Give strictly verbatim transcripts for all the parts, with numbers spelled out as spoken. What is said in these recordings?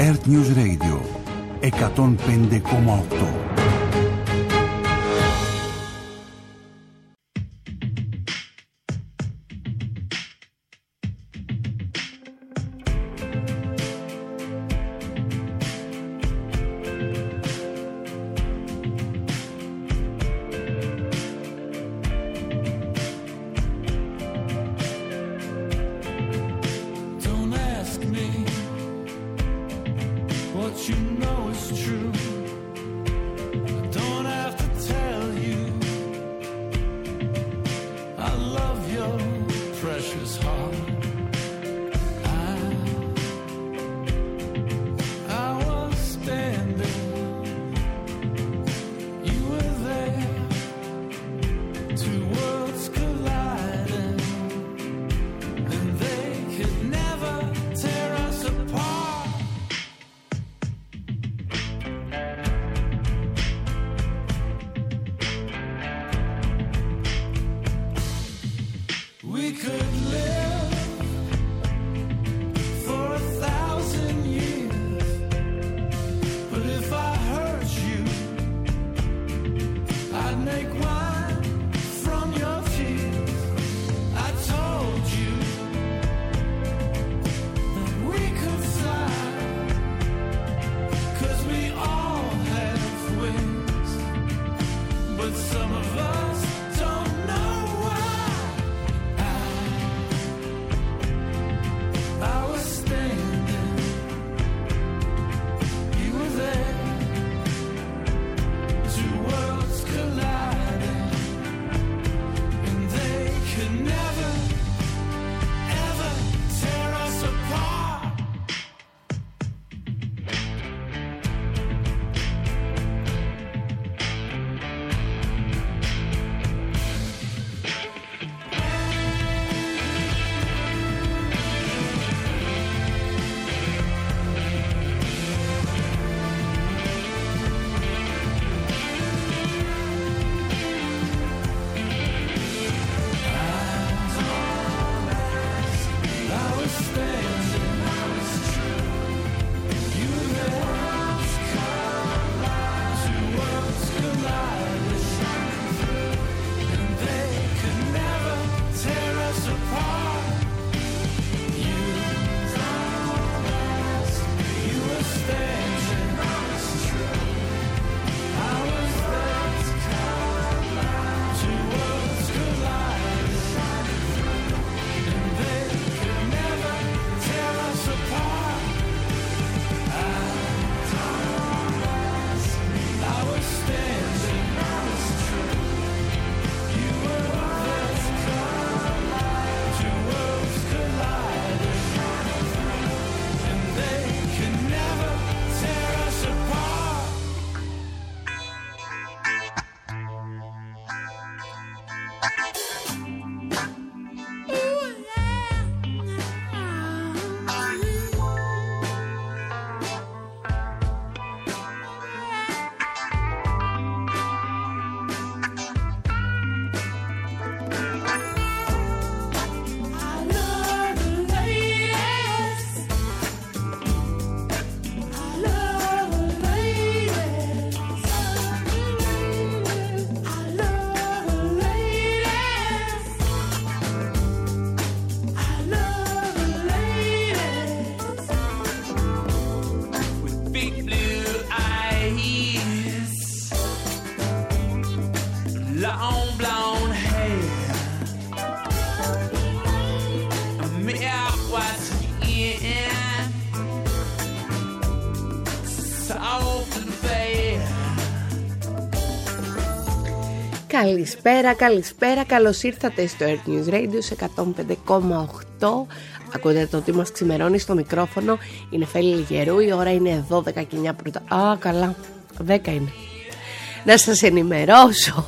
Earth News Radio εκατόν πέντε κόμμα οκτώ. Καλησπέρα, καλησπέρα, καλώς ήρθατε στο Earth News Radio σε εκατόν πέντε κόμμα οκτώ. Ακούτε το ότι μας ξημερώνει στο μικρόφωνο. Είναι Φέλη Λιγερού, η ώρα είναι δώδεκα και εννιά πρώτα. Α, καλά, δέκα είναι. Να σας ενημερώσω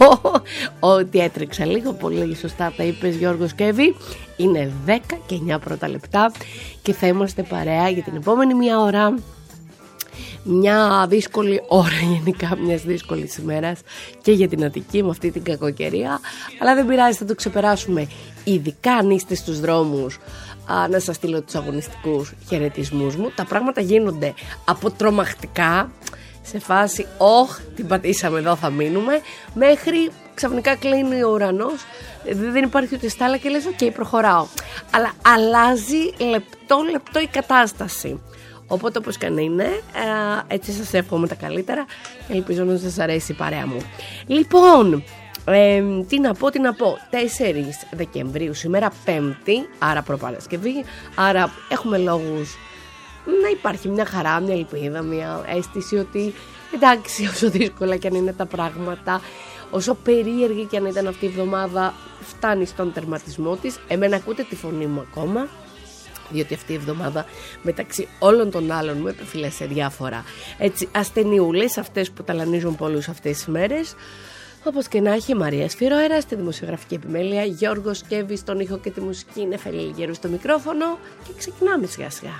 ότι έτρεξα λίγο πολύ σωστά, τα είπες Γιώργος Κέβη. Είναι δέκα και εννιά πρώτα λεπτά και θα είμαστε παρέα για την επόμενη μία ώρα Μια δύσκολη ώρα γενικά, μιας δύσκολης ημέρας και για την Αττική με αυτή την κακοκαιρία. Αλλά δεν πειράζει, θα το ξεπεράσουμε. Ειδικά αν είστε στους δρόμους, α, να σας στείλω τους αγωνιστικούς χαιρετισμούς μου. Τα πράγματα γίνονται από τρομακτικά, σε φάση όχ, την πατήσαμε, εδώ θα μείνουμε, μέχρι ξαφνικά κλείνει ο ουρανός, δεν υπάρχει ούτε στάλα και λες οκ, okay, προχωράω. Αλλά αλλάζει λεπτό λεπτό η κατάσταση. Οπότε όπως και να είναι, έτσι σας εύχομαι τα καλύτερα και ελπίζω να σας αρέσει η παρέα μου. Λοιπόν, ε, τι να πω, τι να πω, τέσσερις Δεκεμβρίου, σήμερα Πέμπτη, άρα προπαρασκευή, άρα έχουμε λόγους να υπάρχει μια χαρά, μια ελπίδα, μια αίσθηση ότι εντάξει, όσο δύσκολα και αν είναι τα πράγματα, όσο περίεργη και αν ήταν αυτή η εβδομάδα, φτάνει στον τερματισμό της. Εμένα ακούτε τη φωνή μου ακόμα, διότι αυτή η εβδομάδα μεταξύ όλων των άλλων μου επεφύλασε διάφορα έτσι ασθενειούλες, αυτές που ταλανίζουν πολλούς αυτές τις μέρες. Όπως και να έχει, Μαρία Σφυροέρα στη δημοσιογραφική επιμέλεια, Γιώργος Κέβης στον ήχο και τη μουσική, Νεφέλη Λιγέρου στο μικρόφωνο και ξεκινάμε σιγά σιγά.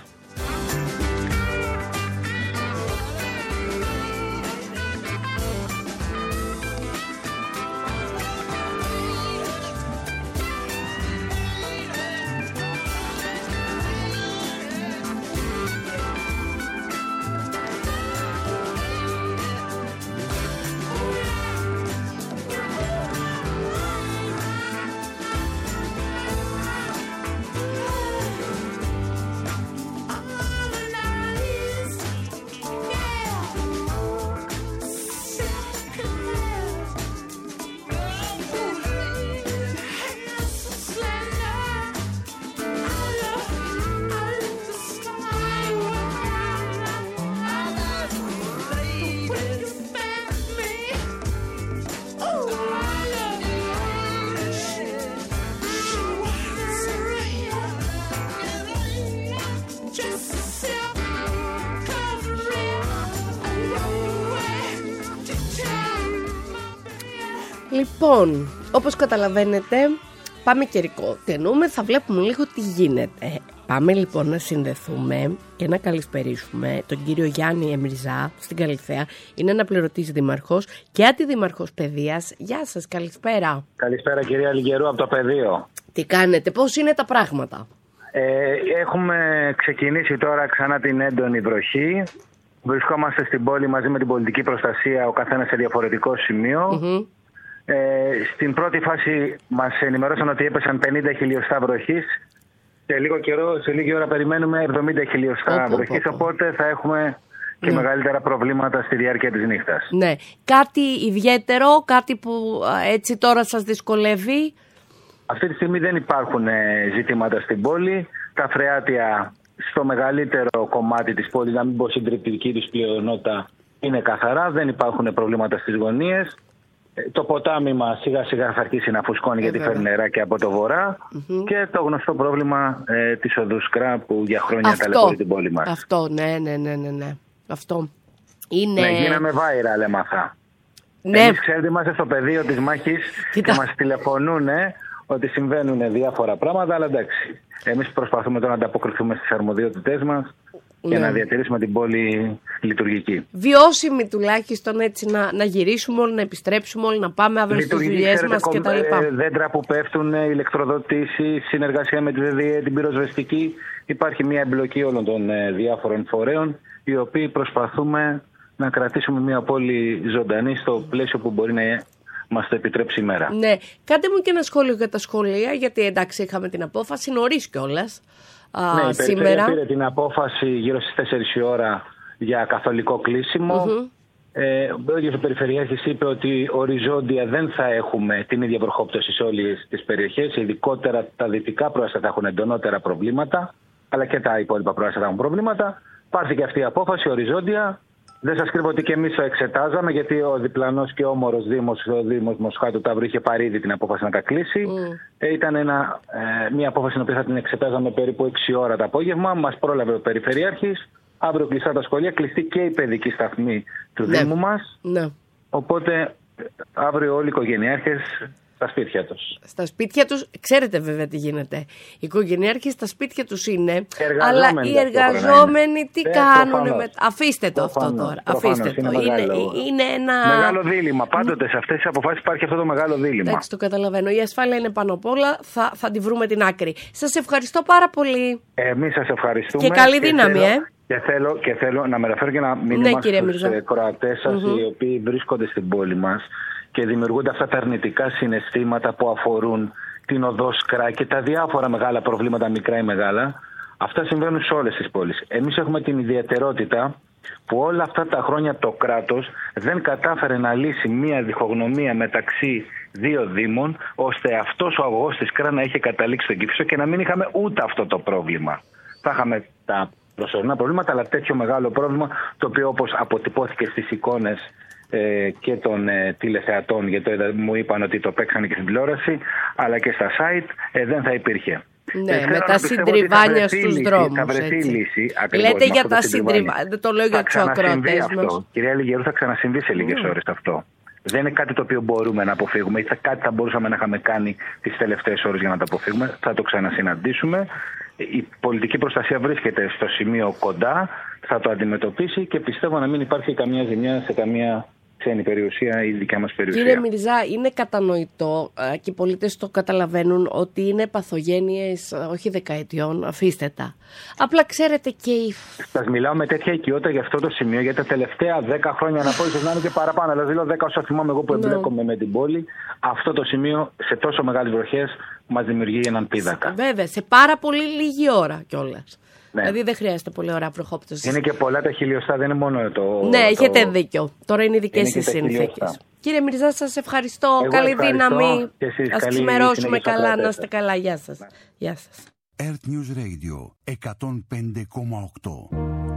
Λοιπόν, όπως καταλαβαίνετε, πάμε καιρικό. Τι εννοούμε, θα βλέπουμε λίγο τι γίνεται. Πάμε λοιπόν να συνδεθούμε και να καλησπερίσουμε τον κύριο Γιάννη Εμριζά στην Καλιθέα. Είναι αναπληρωτής δήμαρχος και αντιδήμαρχος παιδείας. Γεια σας, καλησπέρα. Καλησπέρα κυρία Λιγερού από το Πεδίο. Τι κάνετε, πώς είναι τα πράγματα? Ε, έχουμε ξεκινήσει τώρα ξανά την έντονη βροχή. Βρισκόμαστε στην πόλη μαζί με την πολιτική προστασία, ο καθένας σε διαφορετικό σημείο. Mm-hmm. Ε, στην πρώτη φάση μας ενημερώσαν ότι έπεσαν πενήντα χιλιοστά βροχής. Σε λίγο καιρό, σε λίγη ώρα περιμένουμε εβδομήντα χιλιοστά βροχής, οπότε θα έχουμε και ναι. μεγαλύτερα προβλήματα στη διάρκεια της νύχτας. Ναι. Κάτι ιδιαίτερο, κάτι που έτσι τώρα σας δυσκολεύει? Αυτή τη στιγμή δεν υπάρχουν ζητήματα στην πόλη. Τα φρεάτια στο μεγαλύτερο κομμάτι της πόλης, να μην πω συντριπτική της πλειονότητα, είναι καθαρά. Δεν υπάρχουν προβλήματα στις γωνίες. Το ποτάμι μας σιγά σιγά θα αρχίσει να φουσκώνει, γιατί φέρνει νερά και από το βορρά. Mm-hmm. Και το γνωστό πρόβλημα ε, της οδού Σκρά που για χρόνια ταλαιπωρεί την πόλη μας. Αυτό, ναι, ναι, ναι, ναι, ναι. Αυτό είναι... Ναι, γίναμε viral, έμαθα. Ναι. Εμείς ξέρετε, είμαστε στο πεδίο της μάχης. Κοίτα. Και μας τηλεφωνούν ότι συμβαίνουν διάφορα πράγματα, αλλά εντάξει. Εμείς προσπαθούμε τώρα να ανταποκριθούμε στις αρμοδιότητές μας και ναι. να διατηρήσουμε την πόλη λειτουργική. Βιώσιμη τουλάχιστον, έτσι να, να γυρίσουμε όλοι, να επιστρέψουμε όλοι, να πάμε αύριο στις δουλειές μας κτλ. Ε, δέντρα που πέφτουν, ηλεκτροδοτήσεις, συνεργασία με τη ΔΔΕ, την πυροσβεστική. Υπάρχει μια εμπλοκή όλων των ε, διάφορων φορέων, οι οποίοι προσπαθούμε να κρατήσουμε μια πόλη ζωντανή στο πλαίσιο που μπορεί να μας το επιτρέψει η μέρα. Ναι, κάντε μου και ένα σχόλιο για τα σχολεία, γιατί εντάξει είχαμε την απόφαση νωρίς κιόλας. Ναι, η σήμερα πήρε την απόφαση γύρω στις τέσσερις η ώρα για καθολικό κλείσιμο. Mm-hmm. Ε, ο ίδιος ο Περιφερειάρχης είπε ότι οριζόντια δεν θα έχουμε την ίδια βροχόπτωση σε όλες τις περιοχές. Ειδικότερα τα δυτικά προάστια θα έχουν εντονότερα προβλήματα, αλλά και τα υπόλοιπα προάστια θα έχουν προβλήματα. Πάρθηκε αυτή η απόφαση οριζόντια. Δεν σας κρύβω ότι και εμείς το εξετάζαμε, γιατί ο διπλανός και όμορος Δήμος, ο Δήμος Μοσχάτου Ταύρου, είχε πάρει ήδη την απόφαση να τα κλείσει. Mm. Ε, ήταν ένα, ε, μια απόφαση την οποία θα την εξετάζαμε περίπου έξι ώρα το απόγευμα. Μας πρόλαβε ο Περιφερειάρχης. Αύριο κλειστά τα σχολεία, κλειστή και η παιδική σταθμή του ναι. Δήμου μας. Ναι. Οπότε αύριο όλοι οι οικογενειάρχες Στα σπίτια τους. Στα σπίτια τους, ξέρετε βέβαια τι γίνεται. Οι οικογενειάρχες στα σπίτια τους είναι, εργαζόμενοι, αλλά οι εργαζόμενοι τι ε, κάνουν. Με... Αφήστε το προφανώς, αυτό τώρα. Προφανώς, Αφήστε είναι το. Είναι, είναι ένα. Μεγάλο δίλημμα. Πάντοτε σε αυτές τις αποφάσεις υπάρχει αυτό το μεγάλο δίλημμα. Εντάξει, το καταλαβαίνω. Η ασφάλεια είναι πάνω απ' όλα. Θα, θα τη βρούμε την άκρη. Σας ευχαριστώ πάρα πολύ. Εμείς σας ευχαριστούμε. Και καλή δύναμη, και θέλω, ε. Και θέλω, και θέλω να μεταφέρω και ένα μήνυμα ναι, στους κροατές σας, mm-hmm. οι οποίοι βρίσκονται στην πόλη μας και δημιουργούνται αυτά τα αρνητικά συναισθήματα που αφορούν την οδό Σκρά και τα διάφορα μεγάλα προβλήματα, μικρά ή μεγάλα. Αυτά συμβαίνουν σε όλες τις πόλεις. Εμείς έχουμε την ιδιαιτερότητα που όλα αυτά τα χρόνια το κράτος δεν κατάφερε να λύσει μία διχογνωμία μεταξύ δύο δήμων, ώστε αυτός ο αγωγός της Σκρά να είχε καταλήξει στον Κηφισό και να μην είχαμε ούτε αυτό το πρόβλημα. Θα είχαμε τα προσωρινά προβλήματα, αλλά τέτοιο μεγάλο πρόβλημα, το οποίο όπως αποτυπώθηκε στις εικόνες ε, και των ε, τηλεθεατών, γιατί μου είπαν ότι το παίξανε και στην τηλεόραση, αλλά και στα site, ε, δεν θα υπήρχε. Ναι, ε, με τα συντριβάνια στους δρόμους. Θα βρεθεί λύση. Ακριβώς, λέτε για τα συντριβάνια. Δεν το λέω για τους ακροατές μας. Κυρία Λιγερού, θα ξανασυμβεί σε λίγες mm. ώρες αυτό. Δεν είναι κάτι το οποίο μπορούμε να αποφύγουμε ή θα κάτι θα μπορούσαμε να είχαμε κάνει τις τελευταίες ώρες για να το αποφύγουμε. Θα το ξανασυναντήσουμε. Η πολιτική προστασία βρίσκεται στο σημείο κοντά, θα το αντιμετωπίσει και πιστεύω να μην υπάρχει καμία ζημιά σε καμία ξένη περιουσία ή δικιά μας περιουσία. Κύριε Μιρζά, είναι κατανοητό και οι πολίτες το καταλαβαίνουν ότι είναι παθογένειες όχι δεκαετιών, αφήστε τα. Απλά ξέρετε και οι... Σας μιλάω με τέτοια οικειότητα για αυτό το σημείο, γιατί τα τελευταία δέκα χρόνια, να πω ίσως να είναι και παραπάνω, δηλαδή λέω δέκα όσο θυμάμαι εγώ που εμπλέκομαι με την πόλη, αυτό το σημείο σε τόσο μεγάλες βροχές μας δημιουργεί έναν πίδακα. Βέβαια, σε πάρα πολύ λίγη ώρα κιόλας. Ναι. Δηλαδή δεν χρειάζεται πολύ ώρα προχώπτωση. Είναι και πολλά τα χιλιοστά, δεν είναι μόνο το. Ναι, το... έχετε δίκιο. Τώρα είναι οι δικές σας συνθήκες. Κύριε Μιρζά, σας ευχαριστώ. Εγώ καλή ευχαριστώ. δύναμη. Ας ξημερώσουμε καλά, να είστε καλά. Γεια σας. Ναι. Γεια σας. Earth News Radio εκατόν πέντε κόμμα οκτώ.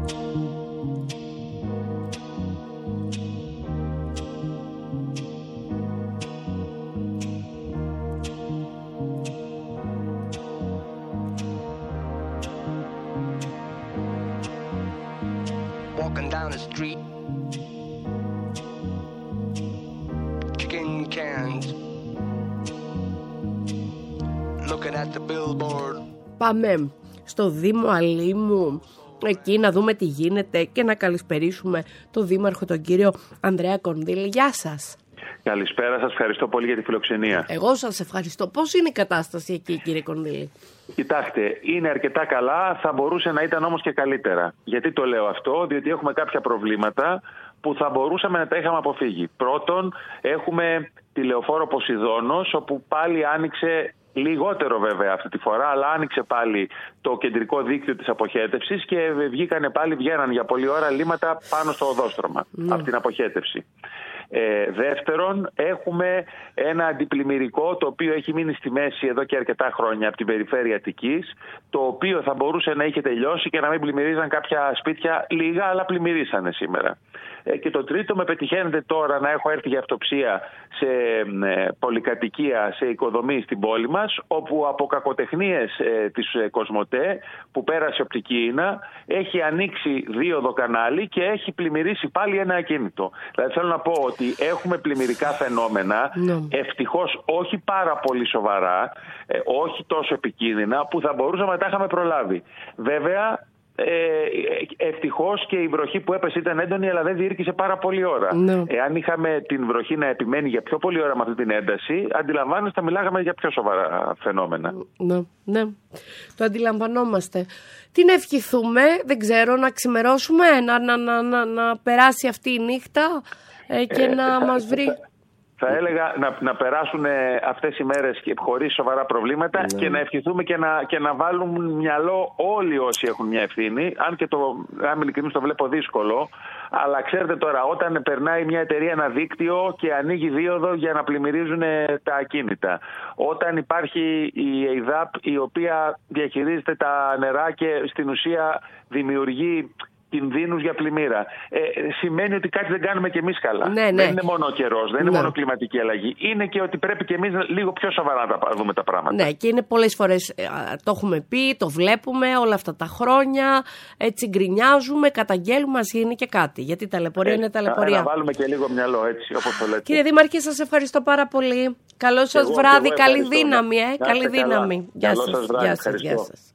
Walking down the street, kicking cans, looking at the billboard. Πάμε στο Δήμο Αλήμου, εκεί να δούμε τι γίνεται και να καλησπερίσουμε τον Δήμαρχο, τον κύριο Ανδρέα Κονδύλη. Γεια σας. Καλησπέρα σας, ευχαριστώ πολύ για τη φιλοξενία. Εγώ σας ευχαριστώ. Πώς είναι η κατάσταση εκεί, κύριε Κονδύλη? Κοιτάξτε, είναι αρκετά καλά, θα μπορούσε να ήταν όμως και καλύτερα. Γιατί το λέω αυτό? Διότι έχουμε κάποια προβλήματα που θα μπορούσαμε να τα είχαμε αποφύγει. Πρώτον, έχουμε τη λεωφόρο Ποσειδώνος, όπου πάλι άνοιξε, λιγότερο βέβαια αυτή τη φορά, αλλά άνοιξε πάλι το κεντρικό δίκτυο της αποχέτευσης και βγήκανε πάλι, βγαίναν για πολλή ώρα λίμματα πάνω στο οδόστρωμα mm. από την αποχέτευση. Ε, δεύτερον, έχουμε ένα αντιπλημμυρικό το οποίο έχει μείνει στη μέση εδώ και αρκετά χρόνια από την περιφέρεια Αττικής, το οποίο θα μπορούσε να είχε τελειώσει και να μην πλημμυρίζαν κάποια σπίτια, λίγα αλλά πλημμυρίσανε σήμερα. Ε, και το τρίτο, με πετυχαίνεται τώρα να έχω έρθει για αυτοψία σε ε, πολυκατοικία, σε οικοδομή στην πόλη μας, όπου από κακοτεχνίες ε, της ε, Κοσμοτέ που πέρασε οπτική ίνα έχει ανοίξει δίωδο κανάλι και έχει πλημμυρίσει πάλι ένα ακίνητο. Δηλαδή θέλω να πω ότι έχουμε πλημμυρικά φαινόμενα, no. ευτυχώς όχι πάρα πολύ σοβαρά, ε, όχι τόσο επικίνδυνα, που θα μπορούσαμε να τα είχαμε προλάβει. Βέβαια, Ε, ευτυχώς και η βροχή που έπεσε ήταν έντονη, αλλά δεν διήρκησε πάρα πολλή ώρα. Ναι. Εάν είχαμε την βροχή να επιμένει για πιο πολλή ώρα με αυτή την ένταση, αντιλαμβάνεστε, θα μιλάγαμε για πιο σοβαρά φαινόμενα. Ναι, ναι. Το αντιλαμβανόμαστε. Τι να ευχηθούμε, δεν ξέρω, να ξημερώσουμε, να, να, να, να, να περάσει αυτή η νύχτα ε, και ε, να θα, μας βρει... Θα... Θα έλεγα να, να περάσουν αυτές οι μέρες χωρίς σοβαρά προβλήματα ναι. και να ευχηθούμε και να, και να βάλουν μυαλό όλοι όσοι έχουν μια ευθύνη. Αν και το, αν ειλικρινώς το βλέπω δύσκολο, αλλά ξέρετε τώρα, όταν περνάει μια εταιρεία ένα δίκτυο και ανοίγει δίωδο για να πλημμυρίζουν τα ακίνητα, όταν υπάρχει η ΕΙΔΑΠ η οποία διαχειρίζεται τα νερά και στην ουσία δημιουργεί κινδύνους για πλημμύρα. Ε, σημαίνει ότι κάτι δεν κάνουμε κι εμείς καλά. Ναι, ναι. Δεν είναι μόνο ο καιρός, δεν είναι ναι. μόνο κλιματική αλλαγή. Είναι και ότι πρέπει κι εμείς λίγο πιο σοβαρά να τα δούμε τα πράγματα. Ναι, και είναι πολλές φορές, το έχουμε πει, το βλέπουμε όλα αυτά τα χρόνια, έτσι γκρινιάζουμε, καταγγέλουμε, μας γίνει και κάτι. Γιατί ταλαιπωρία ε, είναι ταλαιπωρία. Να βάλουμε και λίγο μυαλό, έτσι, όπως το λέτε. Κύριε Δήμαρχε, σας ευχαριστώ πάρα πολύ. Καλό σας εγώ, βράδυ, εγώ καλή δύναμη, ε, καλή δύναμη. Γεια σας, γεια σας, γεια σας.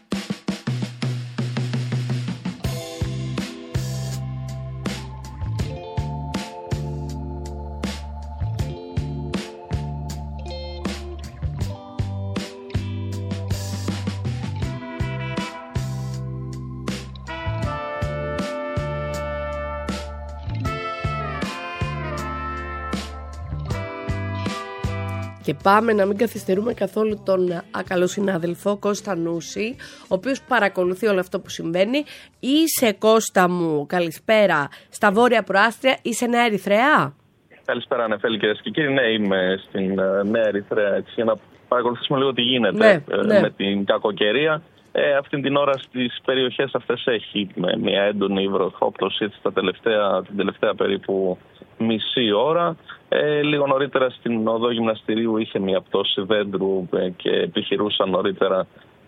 Και πάμε να μην καθυστερούμε καθόλου τον ακαλό συνάδελφο Κώστα Νούση, ο οποίος παρακολουθεί όλο αυτό που συμβαίνει. Είσαι, Κώστα μου, καλησπέρα, στα Βόρεια Προάστια, είσαι Νέα Ερυθρέα. Καλησπέρα, Νεφέλη, κυρίες και κύριοι. Ναι, είμαι στην Νέα Ερυθρέα, έτσι, για να παρακολουθήσουμε λίγο τι γίνεται ναι, ε, ναι. με την κακοκαιρία. Ε, αυτή την ώρα στις περιοχές αυτές έχει μια έντονη βροχόπτωση τα τελευταία, την τελευταία περίπου μισή ώρα. Ε, λίγο νωρίτερα στην οδό Γυμναστηρίου είχε μια πτώση δέντρου ε, και επιχειρούσαν νωρίτερα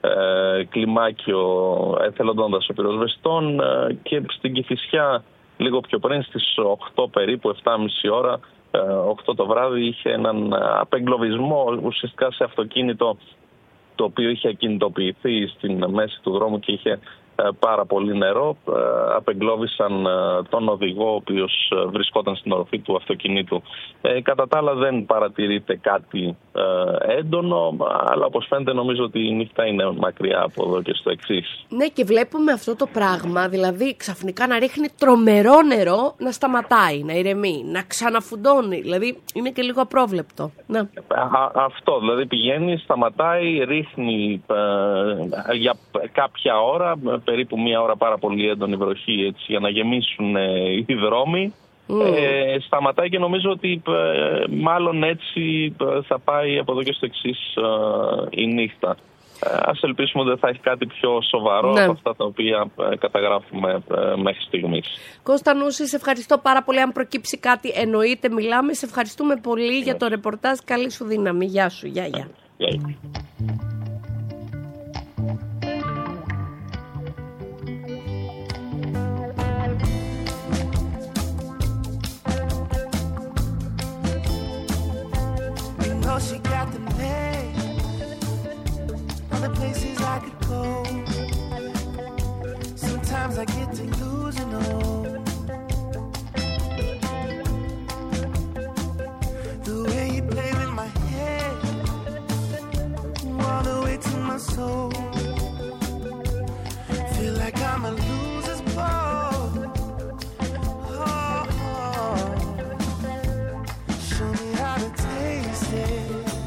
ε, κλιμάκιο εθελοντών δασοπυροσβεστών ε, και στην Κηφισιά λίγο πιο πριν στις οκτώ περίπου, επτά και μισή ώρα, ε, οκτώ το βράδυ, είχε έναν απεγκλωβισμό ουσιαστικά σε αυτοκίνητο το οποίο είχε ακινητοποιηθεί στην μέση του δρόμου και είχε πάρα πολύ νερό. Απεγκλώβησαν τον οδηγό, ο οποίος βρισκόταν στην οροφή του αυτοκινήτου. Ε, κατά τα άλλα δεν παρατηρείται κάτι ε, έντονο, αλλά όπως φαίνεται νομίζω ότι η νύχτα είναι μακριά από εδώ και στο εξής. Ναι, και βλέπουμε αυτό το πράγμα, δηλαδή ξαφνικά να ρίχνει τρομερό νερό, να σταματάει, να ηρεμεί, να ξαναφουντώνει, δηλαδή είναι και λίγο απρόβλεπτο. Ναι. Α, αυτό, δηλαδή πηγαίνει, σταματάει, ρίχνει ε, για κάποια ώρα, περίπου μία ώρα πάρα πολύ έντονη βροχή, έτσι, για να γεμίσουν ε, οι δρόμοι. Mm. Ε, σταματάει και νομίζω ότι ε, μάλλον έτσι ε, θα πάει από εδώ και στο εξής ε, η νύχτα. Ε, ας ελπίσουμε ότι δεν θα έχει κάτι πιο σοβαρό ναι. από αυτά τα οποία ε, καταγράφουμε ε, μέχρι στιγμής. Κώστα Νούση, σε ευχαριστώ πάρα πολύ. Αν προκύψει κάτι εννοείται μιλάμε. Σε ευχαριστούμε πολύ yeah. για το ρεπορτάζ. Καλή σου δύναμη. Γεια σου. Γεια, γεια. Yeah. Yeah. She got the name, all the places I could go. Sometimes I get to losing all. The way you play with my head, all the way to my soul. Feel like I'm a loser's ball. Oh, oh. Show me how to taste it.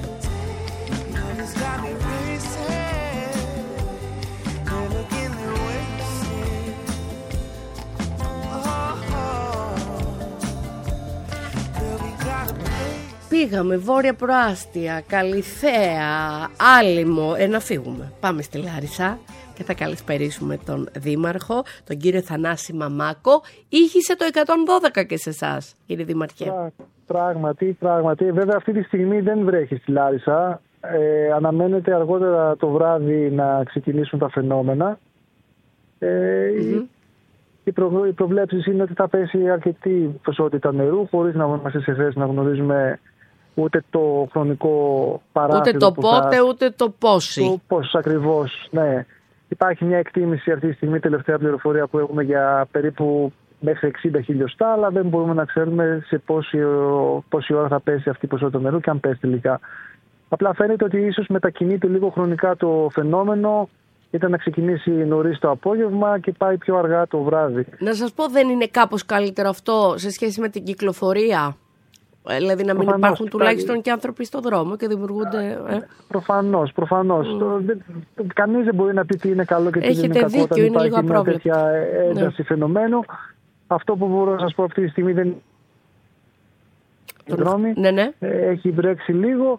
Πήγαμε Βόρεια Προάστια, Καλιθέα, Άλυμο, ε, να φύγουμε. Πάμε στη Λάρισα και θα καλησπερίσουμε τον Δήμαρχο, τον κύριο Θανάση Μαμάκο. Ήχησε το εκατόν δώδεκα και σε εσάς, κύριε Δήμαρχε. Πρά, πράγματι, πράγματι. Βέβαια αυτή τη στιγμή δεν βρέχει στη Λάρισα. Ε, αναμένεται αργότερα το βράδυ να ξεκινήσουν τα φαινόμενα. Ε, mm-hmm. Οι, προ, οι προβλέψεις είναι ότι θα πέσει αρκετή ποσότητα νερού, χωρίς να είμαστε σε θέση να γνωρίζουμε ούτε το χρονικό παράθυρο. Ούτε το πότε, θα... ούτε το πόσοι. Το πώς ακριβώς, ναι. Υπάρχει μια εκτίμηση αυτή τη στιγμή, τελευταία πληροφορία που έχουμε για περίπου μέχρι εξήντα χιλιοστά, αλλά δεν μπορούμε να ξέρουμε σε πόση, πόση ώρα θα πέσει αυτή η ποσότητα νερού και αν πέσει τελικά. Απλά φαίνεται ότι ίσως μετακινείται λίγο χρονικά το φαινόμενο. Ήταν να ξεκινήσει νωρίς το απόγευμα και πάει πιο αργά το βράδυ. Να σας πω, δεν είναι κάπως καλύτερο αυτό σε σχέση με την κυκλοφορία? Δηλαδή να μην προφανώς, υπάρχουν τουλάχιστον και άνθρωποι στον δρόμο και δημιουργούνται... Ε? Προφανώς, προφανώς. Mm. Το, δε, το, κανείς δεν μπορεί να πει τι είναι καλό και τι Έχετε δεν είναι κακό όταν είναι υπάρχει μια τέτοια ένταση ναι. φαινομένου. Αυτό που μπορώ να σας πω αυτή τη στιγμή δεν είναι... Ναι, ναι. Έχει βρέξει λίγο.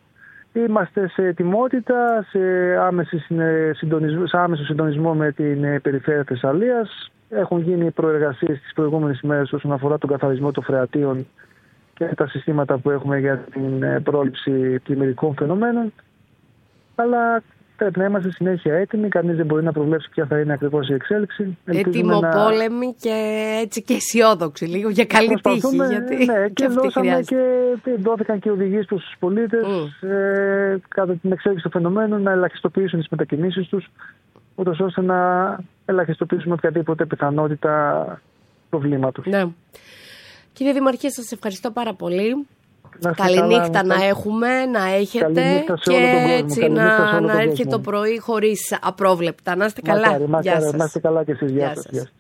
Είμαστε σε ετοιμότητα, σε, άμεση συντονισμό, σε άμεσο συντονισμό με την Περιφέρεια Θεσσαλίας. Έχουν γίνει προεργασίες τις προηγούμενες ημέρες όσον αφορά τον καθαρισμό των φρεατίων και τα συστήματα που έχουμε για την πρόληψη πλημμυρικών φαινομένων. Αλλά πρέπει να είμαστε συνέχεια έτοιμοι. Κανείς δεν μπορεί να προβλέψει ποια θα είναι ακριβώς η εξέλιξη. Έτοιμοπόλεμοι να... και έτσι και αισιόδοξοι λίγο για καλή τύχη. Γιατί ναι, και, και δώσαμε και δόθηκαν και οδηγίες προς τους πολίτες mm. ε, κατά την εξέλιξη των φαινομένων να ελαχιστοποιήσουν τις μετακινήσεις τους, ούτως ώστε να ελαχιστοποιήσουμε οποιαδήποτε πιθανότητα προβλήματος. Ναι. Κύριε Δημαρχέ, σας ευχαριστώ πάρα πολύ. Καληνύχτα να έχουμε, να έχετε και έτσι να, να έρχεται το πρωί χωρίς απρόβλεπτα. Να είστε καλά. Μακάρι, μακάρι, Γεια σας. Να είστε καλά και εσείς. Γεια σας. Γεια σας.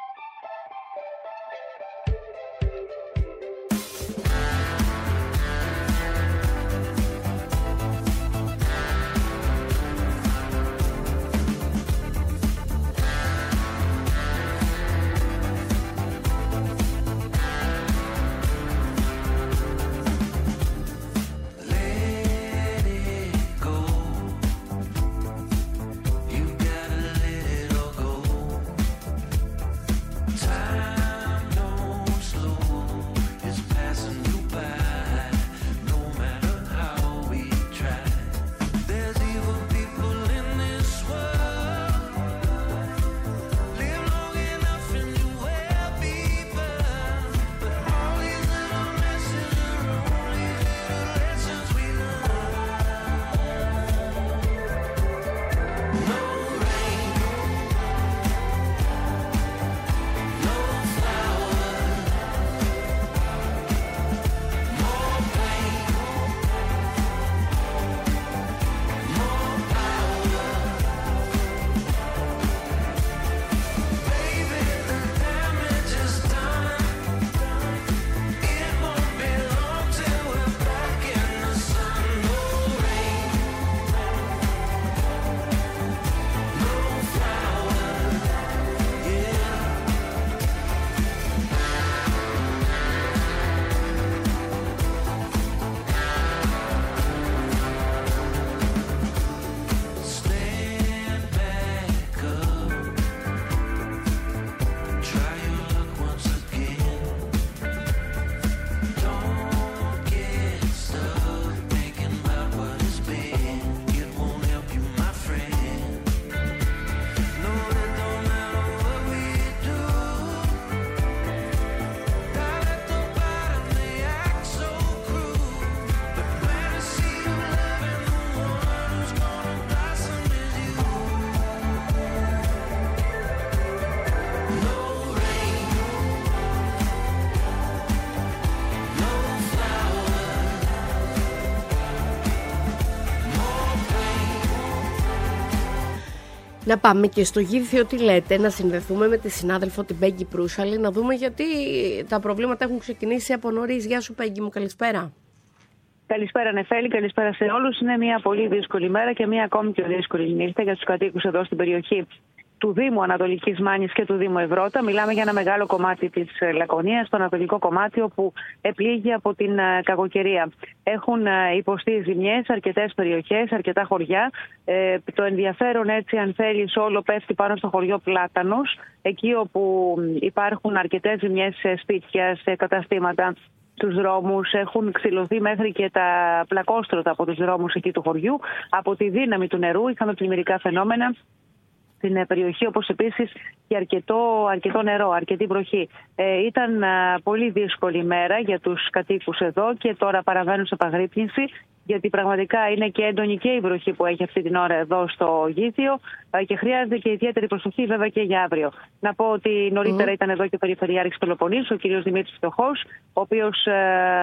Να πάμε και στο Γήθιο, τι λέτε, να συνδεθούμε με τη συνάδελφο την Πέγγι Προύσαλη, να δούμε γιατί τα προβλήματα έχουν ξεκινήσει από νωρίς. Γεια σου Πέγγι μου, καλησπέρα. Καλησπέρα Νεφέλη, καλησπέρα σε όλους. Είναι μια πολύ δύσκολη μέρα και μια ακόμη πιο δύσκολη νύχτα για τους κατοίκους εδώ στην περιοχή του Δήμου Ανατολικής Μάνης και του Δήμου Ευρώτα. Μιλάμε για ένα μεγάλο κομμάτι της Λακωνίας, το ανατολικό κομμάτι όπου επλήγει από την κακοκαιρία. Έχουν υποστεί ζημιές αρκετές περιοχές, αρκετά χωριά. Ε, το ενδιαφέρον, έτσι αν θέλεις, όλο πέφτει πάνω στο χωριό Πλάτανος, εκεί όπου υπάρχουν αρκετές ζημιές σε σπίτια, σε καταστήματα. Τους δρόμους έχουν ξυλωθεί μέχρι και τα πλακόστρωτα από τους δρόμους εκεί του χωριού. Από τη δύναμη του νερού είχαμε πλημμυρικά φαινόμενα στην περιοχή, όπως επίσης και αρκετό, αρκετό νερό, αρκετή βροχή. Ε, ήταν α, πολύ δύσκολη μέρα για τους κατοίκους εδώ και τώρα παραβαίνουν σε επαγρύπνηση, γιατί πραγματικά είναι και έντονη και η βροχή που έχει αυτή την ώρα εδώ στο Γήθιο ε, και χρειάζεται και ιδιαίτερη προσοχή βέβαια και για αύριο. Να πω ότι νωρίτερα mm. ήταν εδώ και ο Περιφερειάρχης Πελοποννήσου, ο κ. Δημήτρης Φτωχός, ο οποίος ε,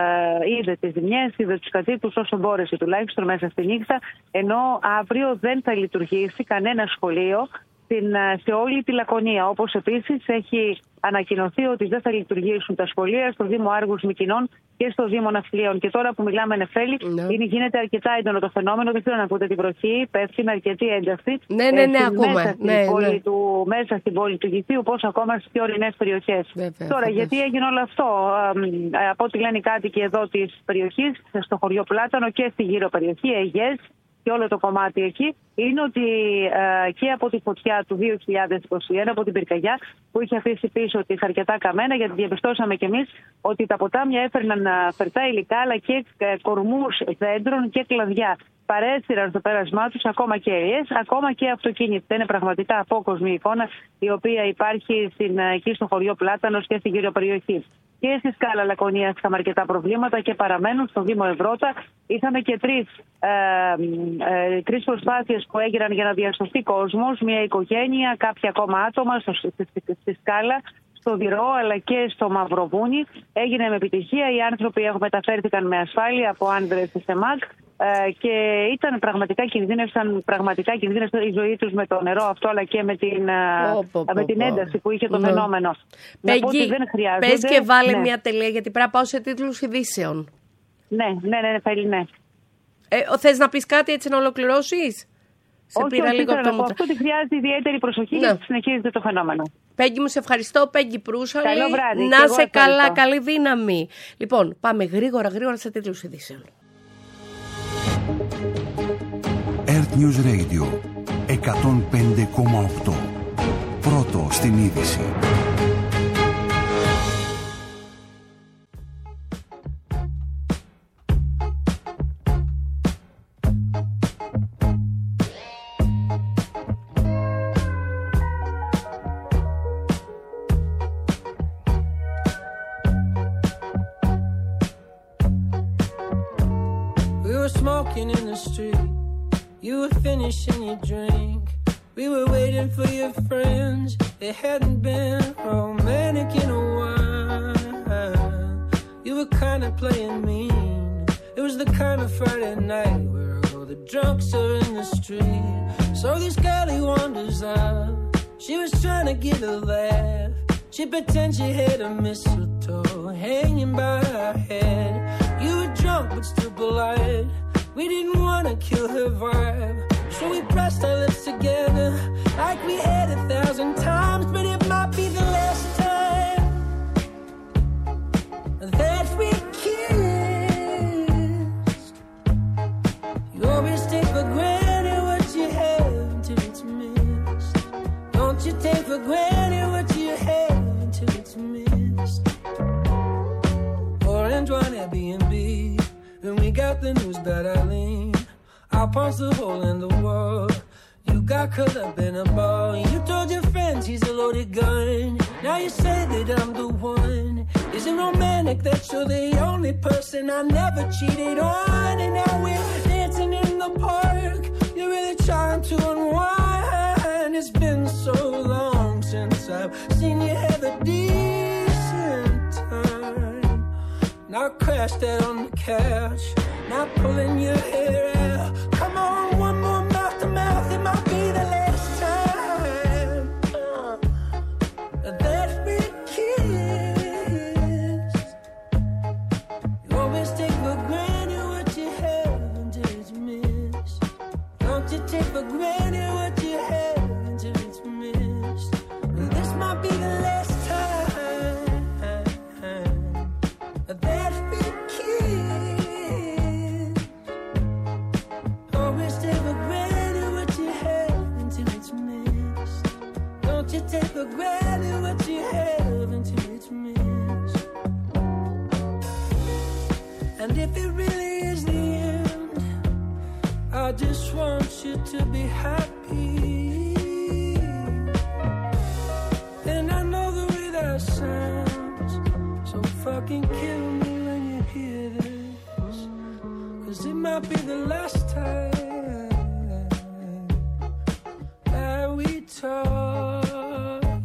είδε τις ζημιές, είδε τους κατοίκους όσο μπόρεσε τουλάχιστον μέσα στη νύχτα, ενώ αύριο δεν θα λειτουργήσει κανένα σχολείο στην, σε όλη τη Λακωνία. Όπως επίσης έχει ανακοινωθεί ότι δεν θα λειτουργήσουν τα σχολεία στο Δήμο Άργους Μυκηνών και στο Δήμο Ναυτιλίων. Και τώρα που μιλάμε, Νεφέλη, ναι. είναι, γίνεται αρκετά έντονο το φαινόμενο. Δεν θέλω να ακούτε την βροχή, πέφτει με αρκετή ένταση. Ναι, ναι, ναι, ακούμε. Μέσα στην, ναι, πόλη ναι. Του, μέσα στην πόλη του Γηθίου, πώς ακόμα στις πιο ορεινές περιοχές. Βέβαια, τώρα, φαντάς. γιατί έγινε όλο αυτό? Ε, από ό,τι λένε οι κάτοικοι εδώ της περιοχής, στο χωριό Πλάτανο και στη γύρω περιοχή, Αιγές, και όλο το κομμάτι εκεί, είναι ότι ε, και από τη φωτιά του δύο χιλιάδες είκοσι ένα, από την πυρκαγιά που είχε αφήσει πίσω τις αρκετά καμένα, γιατί διαπιστώσαμε κι εμείς ότι τα ποτάμια έφερναν φερτά υλικά, αλλά και ε, κορμούς δέντρων και κλαδιά. Παρέσυραν στο πέρασμά τους ακόμα και ελιές, ακόμα και αυτοκίνητα. Είναι πραγματικά απόκοσμη εικόνα η οποία υπάρχει στην, εκεί στο χωριό Πλάτανος και στην γύρω περιοχή. Και στη σκάλα Λακωνίας είχαμε αρκετά προβλήματα και παραμένουν στο Δήμο Ευρώτα. Είχαμε και τρεις, ε, ε, τρεις προσπάθειες που έγιναν για να διασωθεί κόσμος, μια οικογένεια, κάποια ακόμα άτομα στο, στη, στη, στη σκάλα, στο Βυρό αλλά και στο Μαυροβούνι. Έγινε με επιτυχία. Οι άνθρωποι μεταφέρθηκαν με ασφάλεια από άνδρες στη ΣΕΜΑΚ. Ε, και ήταν πραγματικά κινδύνευσαν πραγματικά κινδύνευσαν η ζωή τους με το νερό αυτό, αλλά και με την, oh, oh, oh, με την ένταση που είχε το ναι. φαινόμενο. Πέγγι, πες και βάλε ναι. μια τελεία, γιατί πρέπει να πάω σε τίτλους ειδήσεων. Ναι, ναι, ναι, θέλει, ναι. Ε, θες να πεις κάτι έτσι να ολοκληρώσεις? Σε όχι, πήρα όχι, λίγο από το αυτό ότι χρειάζεται ιδιαίτερη προσοχή ναι. γιατί συνεχίζεται το φαινόμενο. Πέγγι μου, σε ευχαριστώ. Πέγγι Προύσαλη. Καλό βράδυ. Να σε καλά, καλή δύναμη. Λοιπόν, πάμε γρήγορα, γρήγορα σε τίτλους ειδήσεων. Earth News Radio εκατόν πέντε κόμμα οκτώ. Πρώτο στην είδηση. Smoking in the street, you were finishing your drink. We were waiting for your friends. It hadn't been romantic in a while. You were kinda playing mean. It was the kind of Friday night where all the drunks are in the street. So this girl who wanders out, she was trying to get a laugh. She pretends she had a mistletoe hanging by her head. You were drunk but still polite. We didn't want to kill her vibe, so we pressed our lips together like we had a thousand times, but it might be the last time that we kissed. You always take for granted what you have until it's missed. Don't you take for granted what you have until it's missed. Orange one Airbnb. When we got the news about Eileen, I punched a hole in the wall. You got caught up in a ball. You told your friends he's a loaded gun. Now you say that I'm the one. Isn't romantic that you're the only person I never cheated on? And now we're dancing in the park. You're really trying to unwind. It's been so long since I've seen you have a decent time. Now crashed out on the couch, not pulling your hair out. Come on, one more mouth to mouth, it might be the last time uh, that we kiss. You always take for granted what you have until it's missed. Don't you take for granted what you have until it's missed. Well, this might be the last time that we kiss. Always take for granted what you have until it's missed. Don't you take for granted what you have until it's missed. And if it really is the end, I just want you to be happy. And I know the way that sounds, so fucking kill me when you hear this, 'cause it might be the last time that we talk.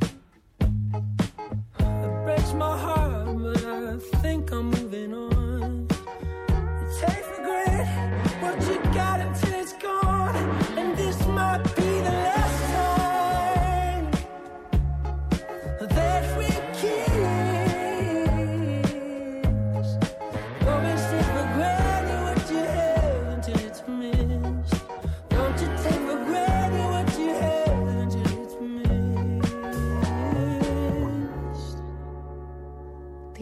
It breaks my heart, but I think I'm moving on. You take for granted what you got until it's gone, and this might be the last time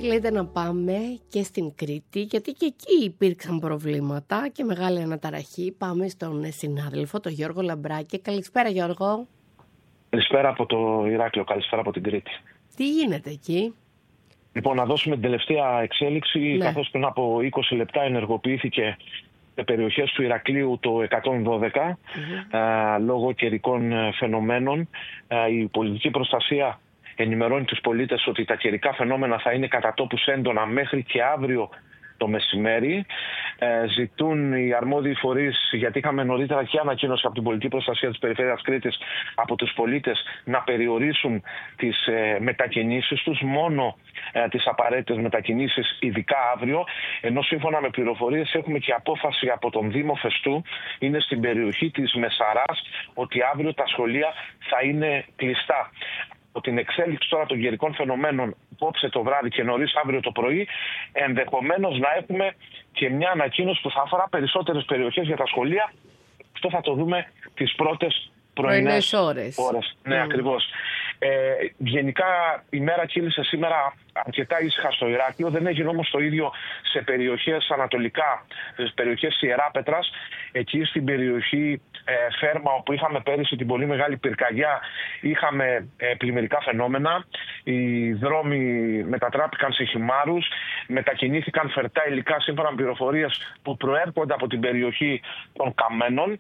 λέτε να πάμε και στην Κρήτη, γιατί και εκεί υπήρξαν προβλήματα και μεγάλη αναταραχή. Πάμε στον συνάδελφο, τον Γιώργο Λαμπράκη. Καλησπέρα, Γιώργο. Καλησπέρα από το Ηράκλειο, καλησπέρα από την Κρήτη. Τι γίνεται εκεί? Λοιπόν, να δώσουμε την τελευταία εξέλιξη, ναι. Καθώς πριν από είκοσι λεπτά ενεργοποιήθηκε σε περιοχές του Ηρακλείου το εκατόν δώδεκα, mm-hmm. α, λόγω καιρικών φαινομένων. Α, η πολιτική προστασία ενημερώνει τους πολίτες ότι τα καιρικά φαινόμενα θα είναι κατά τόπους έντονα μέχρι και αύριο το μεσημέρι. Ε, ζητούν οι αρμόδιοι φορείς, γιατί είχαμε νωρίτερα και ανακοίνωση από την πολιτική προστασία της Περιφέρειας Κρήτης, από τους πολίτες να περιορίσουν τις ε, μετακινήσεις τους, μόνο ε, τις απαραίτητες μετακινήσεις, ειδικά αύριο. Ενώ σύμφωνα με πληροφορίες έχουμε και απόφαση από τον Δήμο Φεστού, είναι στην περιοχή της Μεσαράς, ότι αύριο τα σχολεία θα είναι κλειστά. Από την εξέλιξη τώρα των καιρικών φαινομένων απόψε το βράδυ και νωρίς αύριο το πρωί, ενδεχομένως να έχουμε και μια ανακοίνωση που θα αφορά περισσότερες περιοχές για τα σχολεία. Αυτό θα το δούμε τις πρώτες πρωινές ώρες. ώρες. Ναι, mm. ακριβώς. Ε, γενικά η μέρα κύλησε σήμερα αρκετά ήσυχα στο Ηράκλειο. Δεν έγινε όμως το ίδιο σε περιοχές ανατολικά, στις περιοχές Ιεράπετρας. Εκεί στην περιοχή ε, Φέρμα, όπου είχαμε πέρυσι την πολύ μεγάλη πυρκαγιά, είχαμε ε, πλημμυρικά φαινόμενα. Οι δρόμοι μετατράπηκαν σε χυμάρους, μετακινήθηκαν φερτά υλικά σύμφωνα με πληροφορίες που προέρχονται από την περιοχή των Καμένων.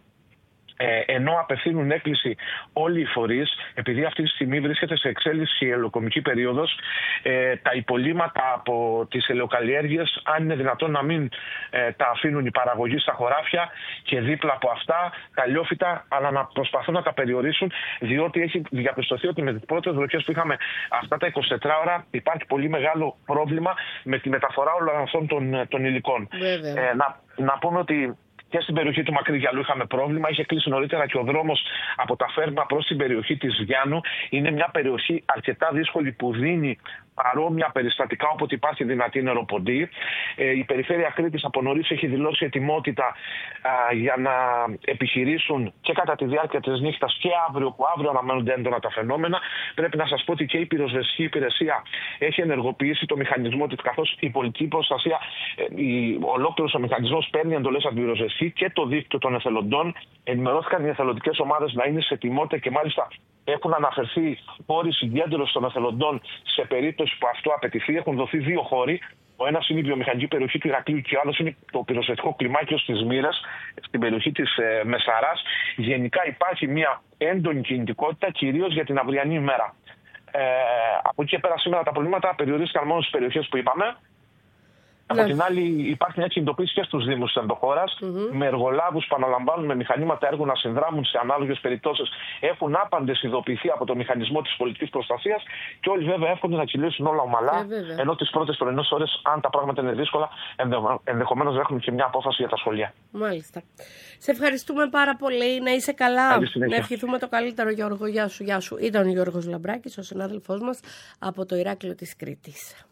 Ε, ενώ απευθύνουν έκκληση όλοι οι φορείς, επειδή αυτή τη στιγμή βρίσκεται σε εξέλιξη η ελαιοκομική περίοδος, ε, τα υπολείμματα από τις ελαιοκαλλιέργειες, αν είναι δυνατόν να μην ε, τα αφήνουν οι παραγωγοί στα χωράφια και δίπλα από αυτά τα λιόφυτα, αλλά να προσπαθούν να τα περιορίσουν, διότι έχει διαπιστωθεί ότι με τις πρώτες βροχές που είχαμε αυτά τα εικοσιτέσσερις ώρα υπάρχει πολύ μεγάλο πρόβλημα με τη μεταφορά όλων αυτών των, των υλικών. Ε, να, να πούμε ότι και στην περιοχή του Μακρύγιαλου είχαμε πρόβλημα. Είχε κλείσει νωρίτερα και ο δρόμος από τα Φέρμα προς την περιοχή της Γιάννου. Είναι μια περιοχή αρκετά δύσκολη που δίνει παρόμοια περιστατικά όποτε υπάρχει δυνατή νεροποντή. Ε, η Περιφέρεια Κρήτης από νωρίς έχει δηλώσει ετοιμότητα α, για να επιχειρήσουν και κατά τη διάρκεια της νύχτας και αύριο, που αύριο αναμένονται έντονα τα φαινόμενα. Πρέπει να σας πω ότι και η πυροσβεστική υπηρεσία έχει ενεργοποιήσει το μηχανισμό της, καθώς η πολιτική προστασία, ε, η, ολόκληρος ο μηχανισμός παίρνει εντολές από την πυροσβεστική και το δίκτυο των εθελοντών. Ενημερώθηκαν οι εθελοντικές ομάδες να είναι σε ετοιμότητα και μάλιστα έχουν αναφερθεί χώροι συγκέντρωσης των εθελοντών σε περίπτωση που αυτό απαιτηθεί. Έχουν δοθεί δύο χώροι. Ο ένας είναι η βιομηχανική περιοχή του Ηρακλείου και ο άλλος είναι το πυροσβεστικό κλιμάκιο στις Μοίρες, στην περιοχή της ε, Μεσαράς. Γενικά υπάρχει μια έντονη κινητικότητα, κυρίως για την αυριανή ημέρα. Ε, από εκεί και πέρα σήμερα τα προβλήματα περιορίστηκαν μόνο στις περιοχές που είπαμε. Από ναι. την άλλη, υπάρχει μια κινητοποίηση και στους Δήμους της ενδοχώρας, mm-hmm. με εργολάβους που αναλαμβάνουν με μηχανήματα έργου να συνδράμουν σε ανάλογες περιπτώσεις. Έχουν άπαντες ειδοποιηθεί από το μηχανισμό της πολιτικής προστασίας και όλοι βέβαια εύχονται να κυλήσουν όλα ομαλά. Ε, ενώ τις πρώτες πρωινές ώρες, αν τα πράγματα είναι δύσκολα, ενδεχομένως έχουν και μια απόφαση για τα σχολεία. Μάλιστα. Σε ευχαριστούμε πάρα πολύ. Να είσαι καλά. Να ευχηθούμε το καλύτερο, Γιώργο. Γεια σου, γεια σου. Ήταν ο Γιώργος Λαμπράκης, ο συνάδελφός μας από το Ηράκλειο της Κρήτης.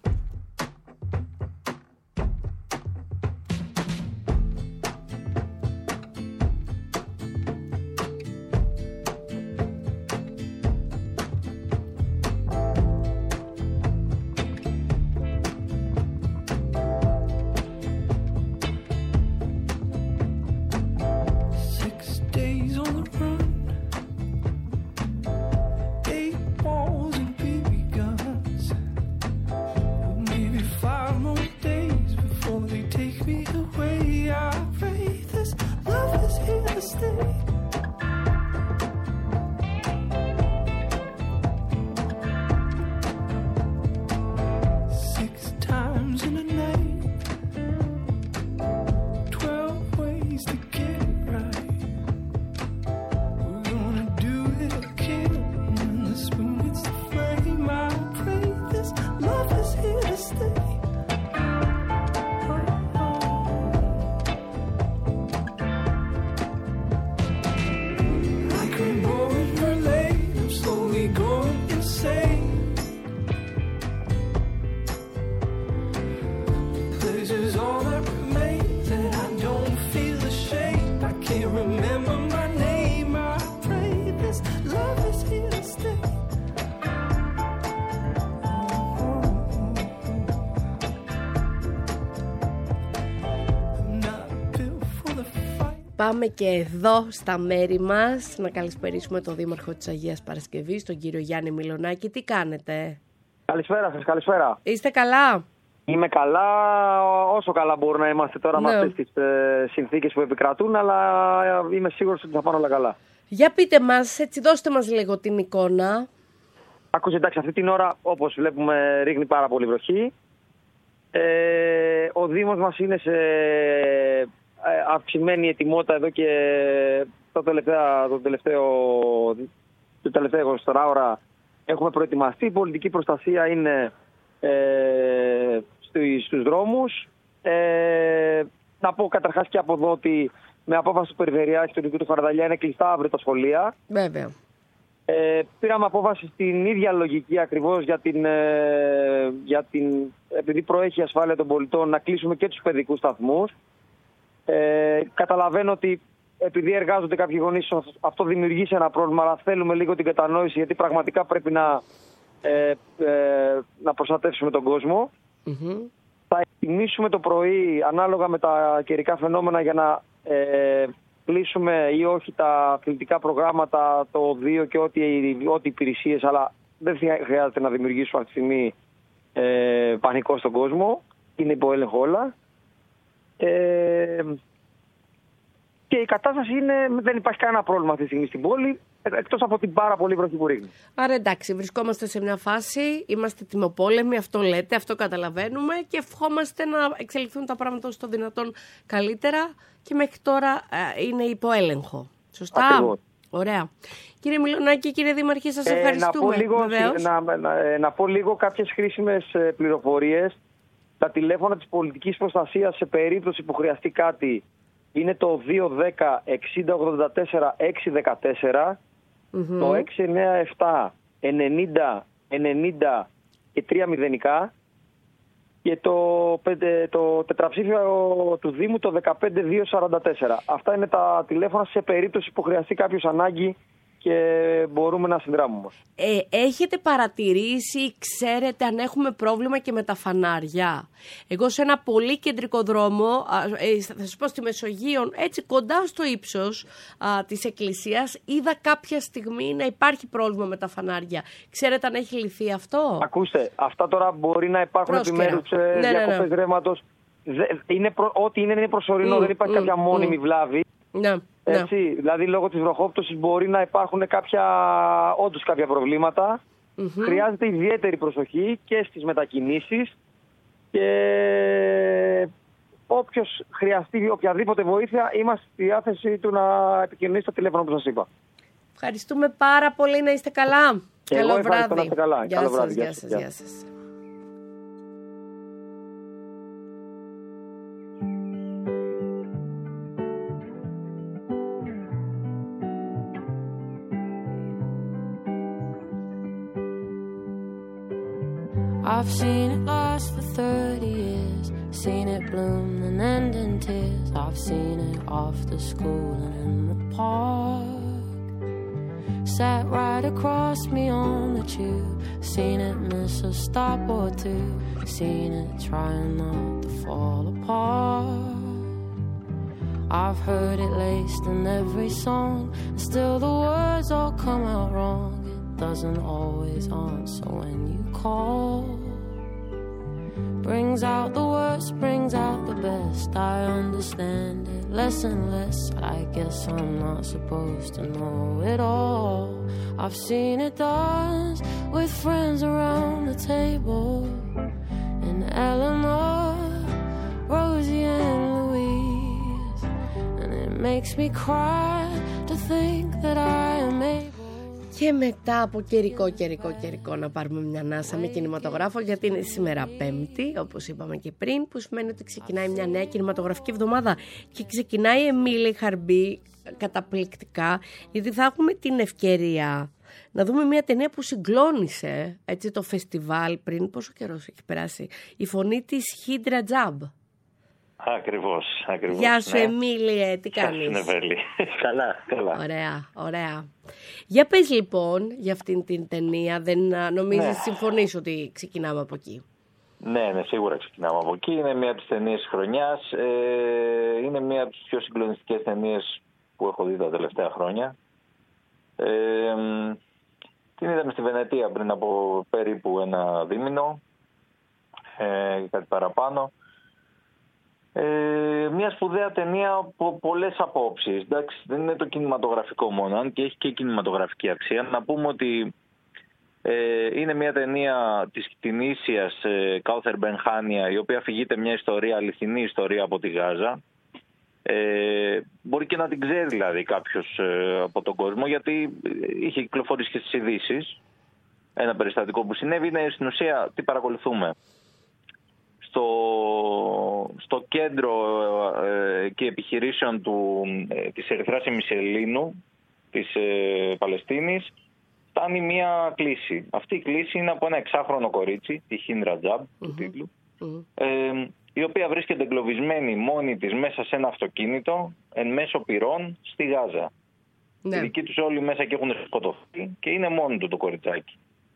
πάμε και εδώ στα μέρη μας να καλησπερίσουμε τον Δήμαρχο της Αγίας Παρασκευής, τον κύριο Γιάννη Μιλονάκη. Τι κάνετε? Καλησπέρα σας, καλησπέρα. Είστε καλά? Είμαι καλά, όσο καλά μπορούμε να είμαστε τώρα ναι. με αυτές τις ε, συνθήκες που επικρατούν, αλλά ε, είμαι σίγουρος ότι θα πάνε όλα καλά. Για πείτε μας, έτσι δώστε μας λίγο την εικόνα. Άκουσε, εντάξει, αυτή την ώρα όπως βλέπουμε ρίχνει πάρα πολύ βροχή. Ε, ο Δήμος μας είναι σε ε, αυξημένη ετοιμότητα εδώ και το τελευταίο, το τελευταίο, το τελευταίο είκοσι ώρα έχουμε προετοιμαστεί. Η πολιτική προστασία είναι ε, στους, στους δρόμους. Ε, να πω καταρχάς και από εδώ ότι με απόφαση του Περιφερειάρχη του Νικού του Χαρδαλιά είναι κλειστά αύριο τα σχολεία. Βέβαια. Ε, πήραμε απόφαση στην ίδια λογική ακριβώς για την, ε, για την, επειδή προέχει η ασφάλεια των πολιτών, να κλείσουμε και τους παιδικούς σταθμούς. Ε, καταλαβαίνω ότι επειδή εργάζονται κάποιοι γονείς αυτό δημιουργεί ένα πρόβλημα, αλλά θέλουμε λίγο την κατανόηση γιατί πραγματικά πρέπει να, ε, ε, να προστατεύσουμε τον κόσμο. Mm-hmm. Θα εκτιμήσουμε το πρωί ανάλογα με τα καιρικά φαινόμενα για να ε, κλείσουμε ή όχι τα αθλητικά προγράμματα, το οδείο και ό,τι, ό,τι υπηρεσίες, αλλά δεν χρειάζεται να δημιουργήσουμε αυτή τη στιγμή ε, πανικό στον κόσμο. Είναι υπό έλεγχο όλα. Ε, και η κατάσταση είναι, δεν υπάρχει κανένα πρόβλημα αυτή τη στιγμή στην πόλη, εκτός από την πάρα πολύ βροχή που ρίχνει. Άρα εντάξει, βρισκόμαστε σε μια φάση, είμαστε τιμοπόλεμοι, αυτό λέτε, αυτό καταλαβαίνουμε και ευχόμαστε να εξελιχθούν τα πράγματα όσο το δυνατόν καλύτερα και μέχρι τώρα ε, είναι υπό έλεγχο. Σωστά? Ακριβώς. Ωραία. Κύριε Μιλονάκη, κύριε Δήμαρχε, σας ε, ευχαριστούμε. Να πω, λίγο, να, να, να πω λίγο κάποιες χρήσιμες πληροφορίες. Τα τηλέφωνα της πολιτικής προστασίας σε περίπτωση που χρειαστεί κάτι είναι το δύο δέκα εξήντα ογδόντα τέσσερα εξακόσια δεκατέσσερα, mm-hmm. το έξι εννιά επτά ενενήντα ενενήντα και τρία μηδενικά και το, το τετραψήφιο του Δήμου το δεκαπέντε δύο σαράντα τέσσερα. Αυτά είναι τα τηλέφωνα σε περίπτωση που χρειαστεί κάποιος ανάγκη και μπορούμε να συνδράμουμε. Ε, έχετε παρατηρήσει, ξέρετε αν έχουμε πρόβλημα και με τα φανάρια? Εγώ σε ένα πολύ κεντρικό δρόμο, ε, θα σας πω στη Μεσογείο, έτσι κοντά στο ύψος α, της εκκλησίας, είδα κάποια στιγμή να υπάρχει πρόβλημα με τα φανάρια. Ξέρετε αν έχει λυθεί αυτό? Ακούστε, αυτά τώρα μπορεί να υπάρχουν επιμέρους ε, ναι, διακοπές ναι, ναι. ρεύματος. Είναι προ, ό,τι είναι είναι προσωρινό, mm, δεν υπάρχει mm, κάποια μόνιμη mm. βλάβη. Ναι, έτσι, ναι. Δηλαδή λόγω της βροχόπτωσης μπορεί να υπάρχουν κάποια, όντως κάποια προβλήματα. Mm-hmm. Χρειάζεται ιδιαίτερη προσοχή και στις μετακινήσεις και όποιος χρειαστεί οποιαδήποτε βοήθεια είμαστε στη διάθεση του να επικοινωνήσει στο τηλέφωνο που σας είπα. Ευχαριστούμε πάρα πολύ, να είστε καλά. Και Καλό εγώ βράδυ. Να είστε καλά. Γεια Καλό σας, βράδυ. Γεια σας, γεια σας. I've seen it last for thirty years, seen it bloom and end in tears. I've seen it after school and in the park. Sat right across me on the tube, seen it miss a stop or two, seen it trying not to fall apart. I've heard it laced in every song, and still the words all come out wrong. It doesn't always answer when you call. Brings out the worst, brings out the best. I understand it less and less. I guess I'm not supposed to know it all. I've seen it dance with friends around the table, and Eleanor, Rosie and Louise, and it makes me cry to think that I am able. Και μετά από καιρικό, καιρικό, καιρικό να πάρουμε μια ανάσα με κινηματογράφο, γιατί είναι σήμερα Πέμπτη, όπως είπαμε και πριν, που σημαίνει ότι ξεκινάει μια νέα κινηματογραφική εβδομάδα και ξεκινάει η Εμίλη Χαρμπή καταπληκτικά, γιατί θα έχουμε την ευκαιρία να δούμε μια ταινία που συγκλώνησε έτσι, το φεστιβάλ πριν, πόσο καιρός έχει περάσει, η φωνή της Χίντρα Τζαμπ. Ακριβώς, ακριβώς. Γεια σου, ναι. Εμίλιε, τι κάνεις? Γεια σου, Νεβέλη. Καλά, καλά. Ωραία, ωραία. Για πες λοιπόν για αυτήν την ταινία, δεν νομίζεις, ναι. συμφωνείς ότι ξεκινάμε από εκεί? Ναι, ναι, σίγουρα ξεκινάμε από εκεί. Είναι μία από τις ταινίες της χρονιάς. Ε, είναι μία από τις πιο συγκλονιστικές ταινίες που έχω δει τα τελευταία χρόνια. Ε, την είδαμε στη Βενετία πριν από περίπου ένα δίμηνο, ε, κάτι παραπάνω. Ε, μια σπουδαία ταινία από πολλές απόψεις. Εντάξει, δεν είναι το κινηματογραφικό μόνο, αν και έχει και κινηματογραφική αξία. Να πούμε ότι ε, είναι μια ταινία της κτηνήσιας ε, Κάουθερ Μπενχάνια, η οποία αφηγείται μια ιστορία, αληθινή ιστορία από τη Γάζα. Ε, μπορεί και να την ξέρει δηλαδή κάποιος ε, από τον κόσμο, γιατί είχε κυκλοφορήσει και στις ειδήσεις ένα περιστατικό που συνέβη. Είναι στην ουσία τι παρακολουθούμε. Στο, στο κέντρο ε, και επιχειρήσεων του, ε, της Ερυθράς Ημισελήνου της ε, Παλαιστίνης φτάνει μια κλήση. Αυτή η κλήση είναι από ένα εξάχρονο κορίτσι, τη Χίν Ρατζάμπ, mm-hmm. του τίτλου, mm-hmm. ε, η οποία βρίσκεται εγκλωβισμένη μόνη της μέσα σε ένα αυτοκίνητο εν μέσω πυρών στη Γάζα. Ναι. Οι δικοί τους όλοι μέσα και έχουν σκοτωθεί και είναι μόνοι του το κοριτσάκι.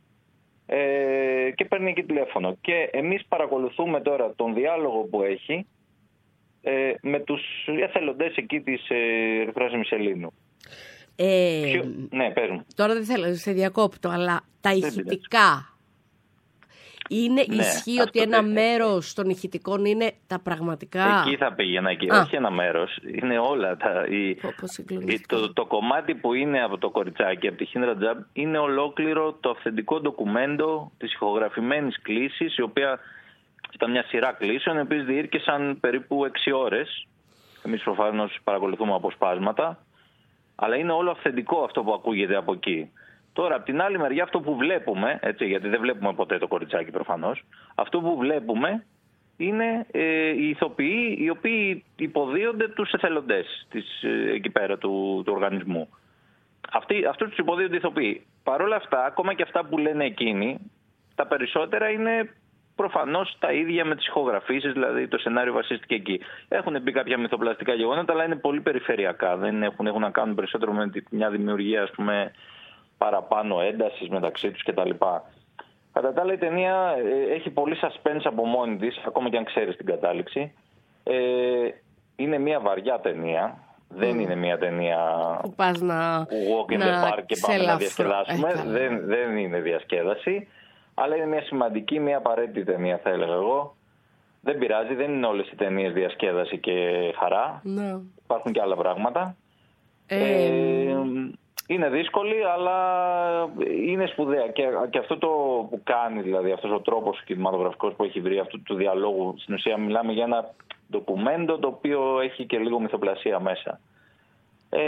Ε, και παίρνει εκεί τηλέφωνο. Και εμείς παρακολουθούμε τώρα τον διάλογο που έχει ε, με τους εθελοντές εκεί της Ερυθράς Ημισελήνου. Ε, Ποιο... Ναι, παίρνουν. Τώρα δεν θέλω να σε διακόπτω, αλλά τα ηχητικά είναι, ναι, ισχύει ότι ένα δεν... μέρος των ηχητικών είναι τα πραγματικά. Εκεί θα πήγαινα εκεί. Α. Όχι ένα μέρος. Είναι όλα. Τα, η, η, το, το κομμάτι που είναι από το κοριτσάκι, από τη Χίν Ρατζάμπ, είναι ολόκληρο το αυθεντικό ντοκουμέντο της ηχογραφημένης κλήσης, η οποία ήταν μια σειρά κλήσεων, οι οποίες διήρκεσαν περίπου έξι ώρες. Εμείς προφανώς παρακολουθούμε αποσπάσματα. Αλλά είναι όλο αυθεντικό αυτό που ακούγεται από εκεί. Τώρα, από την άλλη μεριά, αυτό που βλέπουμε, έτσι, γιατί δεν βλέπουμε ποτέ το κοριτσάκι προφανώς, αυτό που βλέπουμε είναι ε, οι ηθοποιοί οι οποίοι υποδίονται τους εθελοντές της, ε, εκεί πέρα του, του οργανισμού. Αυτοί, αυτούς τους υποδίονται ηθοποιοί. Παρ' όλα αυτά, ακόμα και αυτά που λένε εκείνοι, τα περισσότερα είναι προφανώς τα ίδια με τις ηχογραφήσεις, δηλαδή το σενάριο βασίστηκε εκεί. Έχουν μπει κάποια μυθοπλαστικά γεγονότα, αλλά είναι πολύ περιφερειακά. Δεν έχουν, έχουν να κάνουν περισσότερο με μια δημιουργία, ας πούμε, παραπάνω έντασης μεταξύ τους κτλ. Κατά τα άλλα, η ταινία έχει πολύ suspense από μόνη της, ακόμα και αν ξέρεις την κατάληξη. Ε, είναι μια βαριά ταινία. Δεν mm. είναι μια ταινία που πας να walk in the park και πάμε να διασκεδάσουμε. Ε, δεν, δεν είναι διασκέδαση. Αλλά είναι μια σημαντική, μια απαραίτητη ταινία, θα έλεγα εγώ. Δεν πειράζει, δεν είναι όλες οι ταινίες διασκέδαση και χαρά. No. Υπάρχουν και άλλα πράγματα. Ε... Ε, είναι δύσκολη, αλλά είναι σπουδαία. Και, και αυτό το που κάνει, δηλαδή αυτός ο τρόπος κινηματογραφικός που έχει βρει αυτού του διαλόγου, στην ουσία μιλάμε για ένα ντοκουμέντο το οποίο έχει και λίγο μυθοπλασία μέσα. Ε,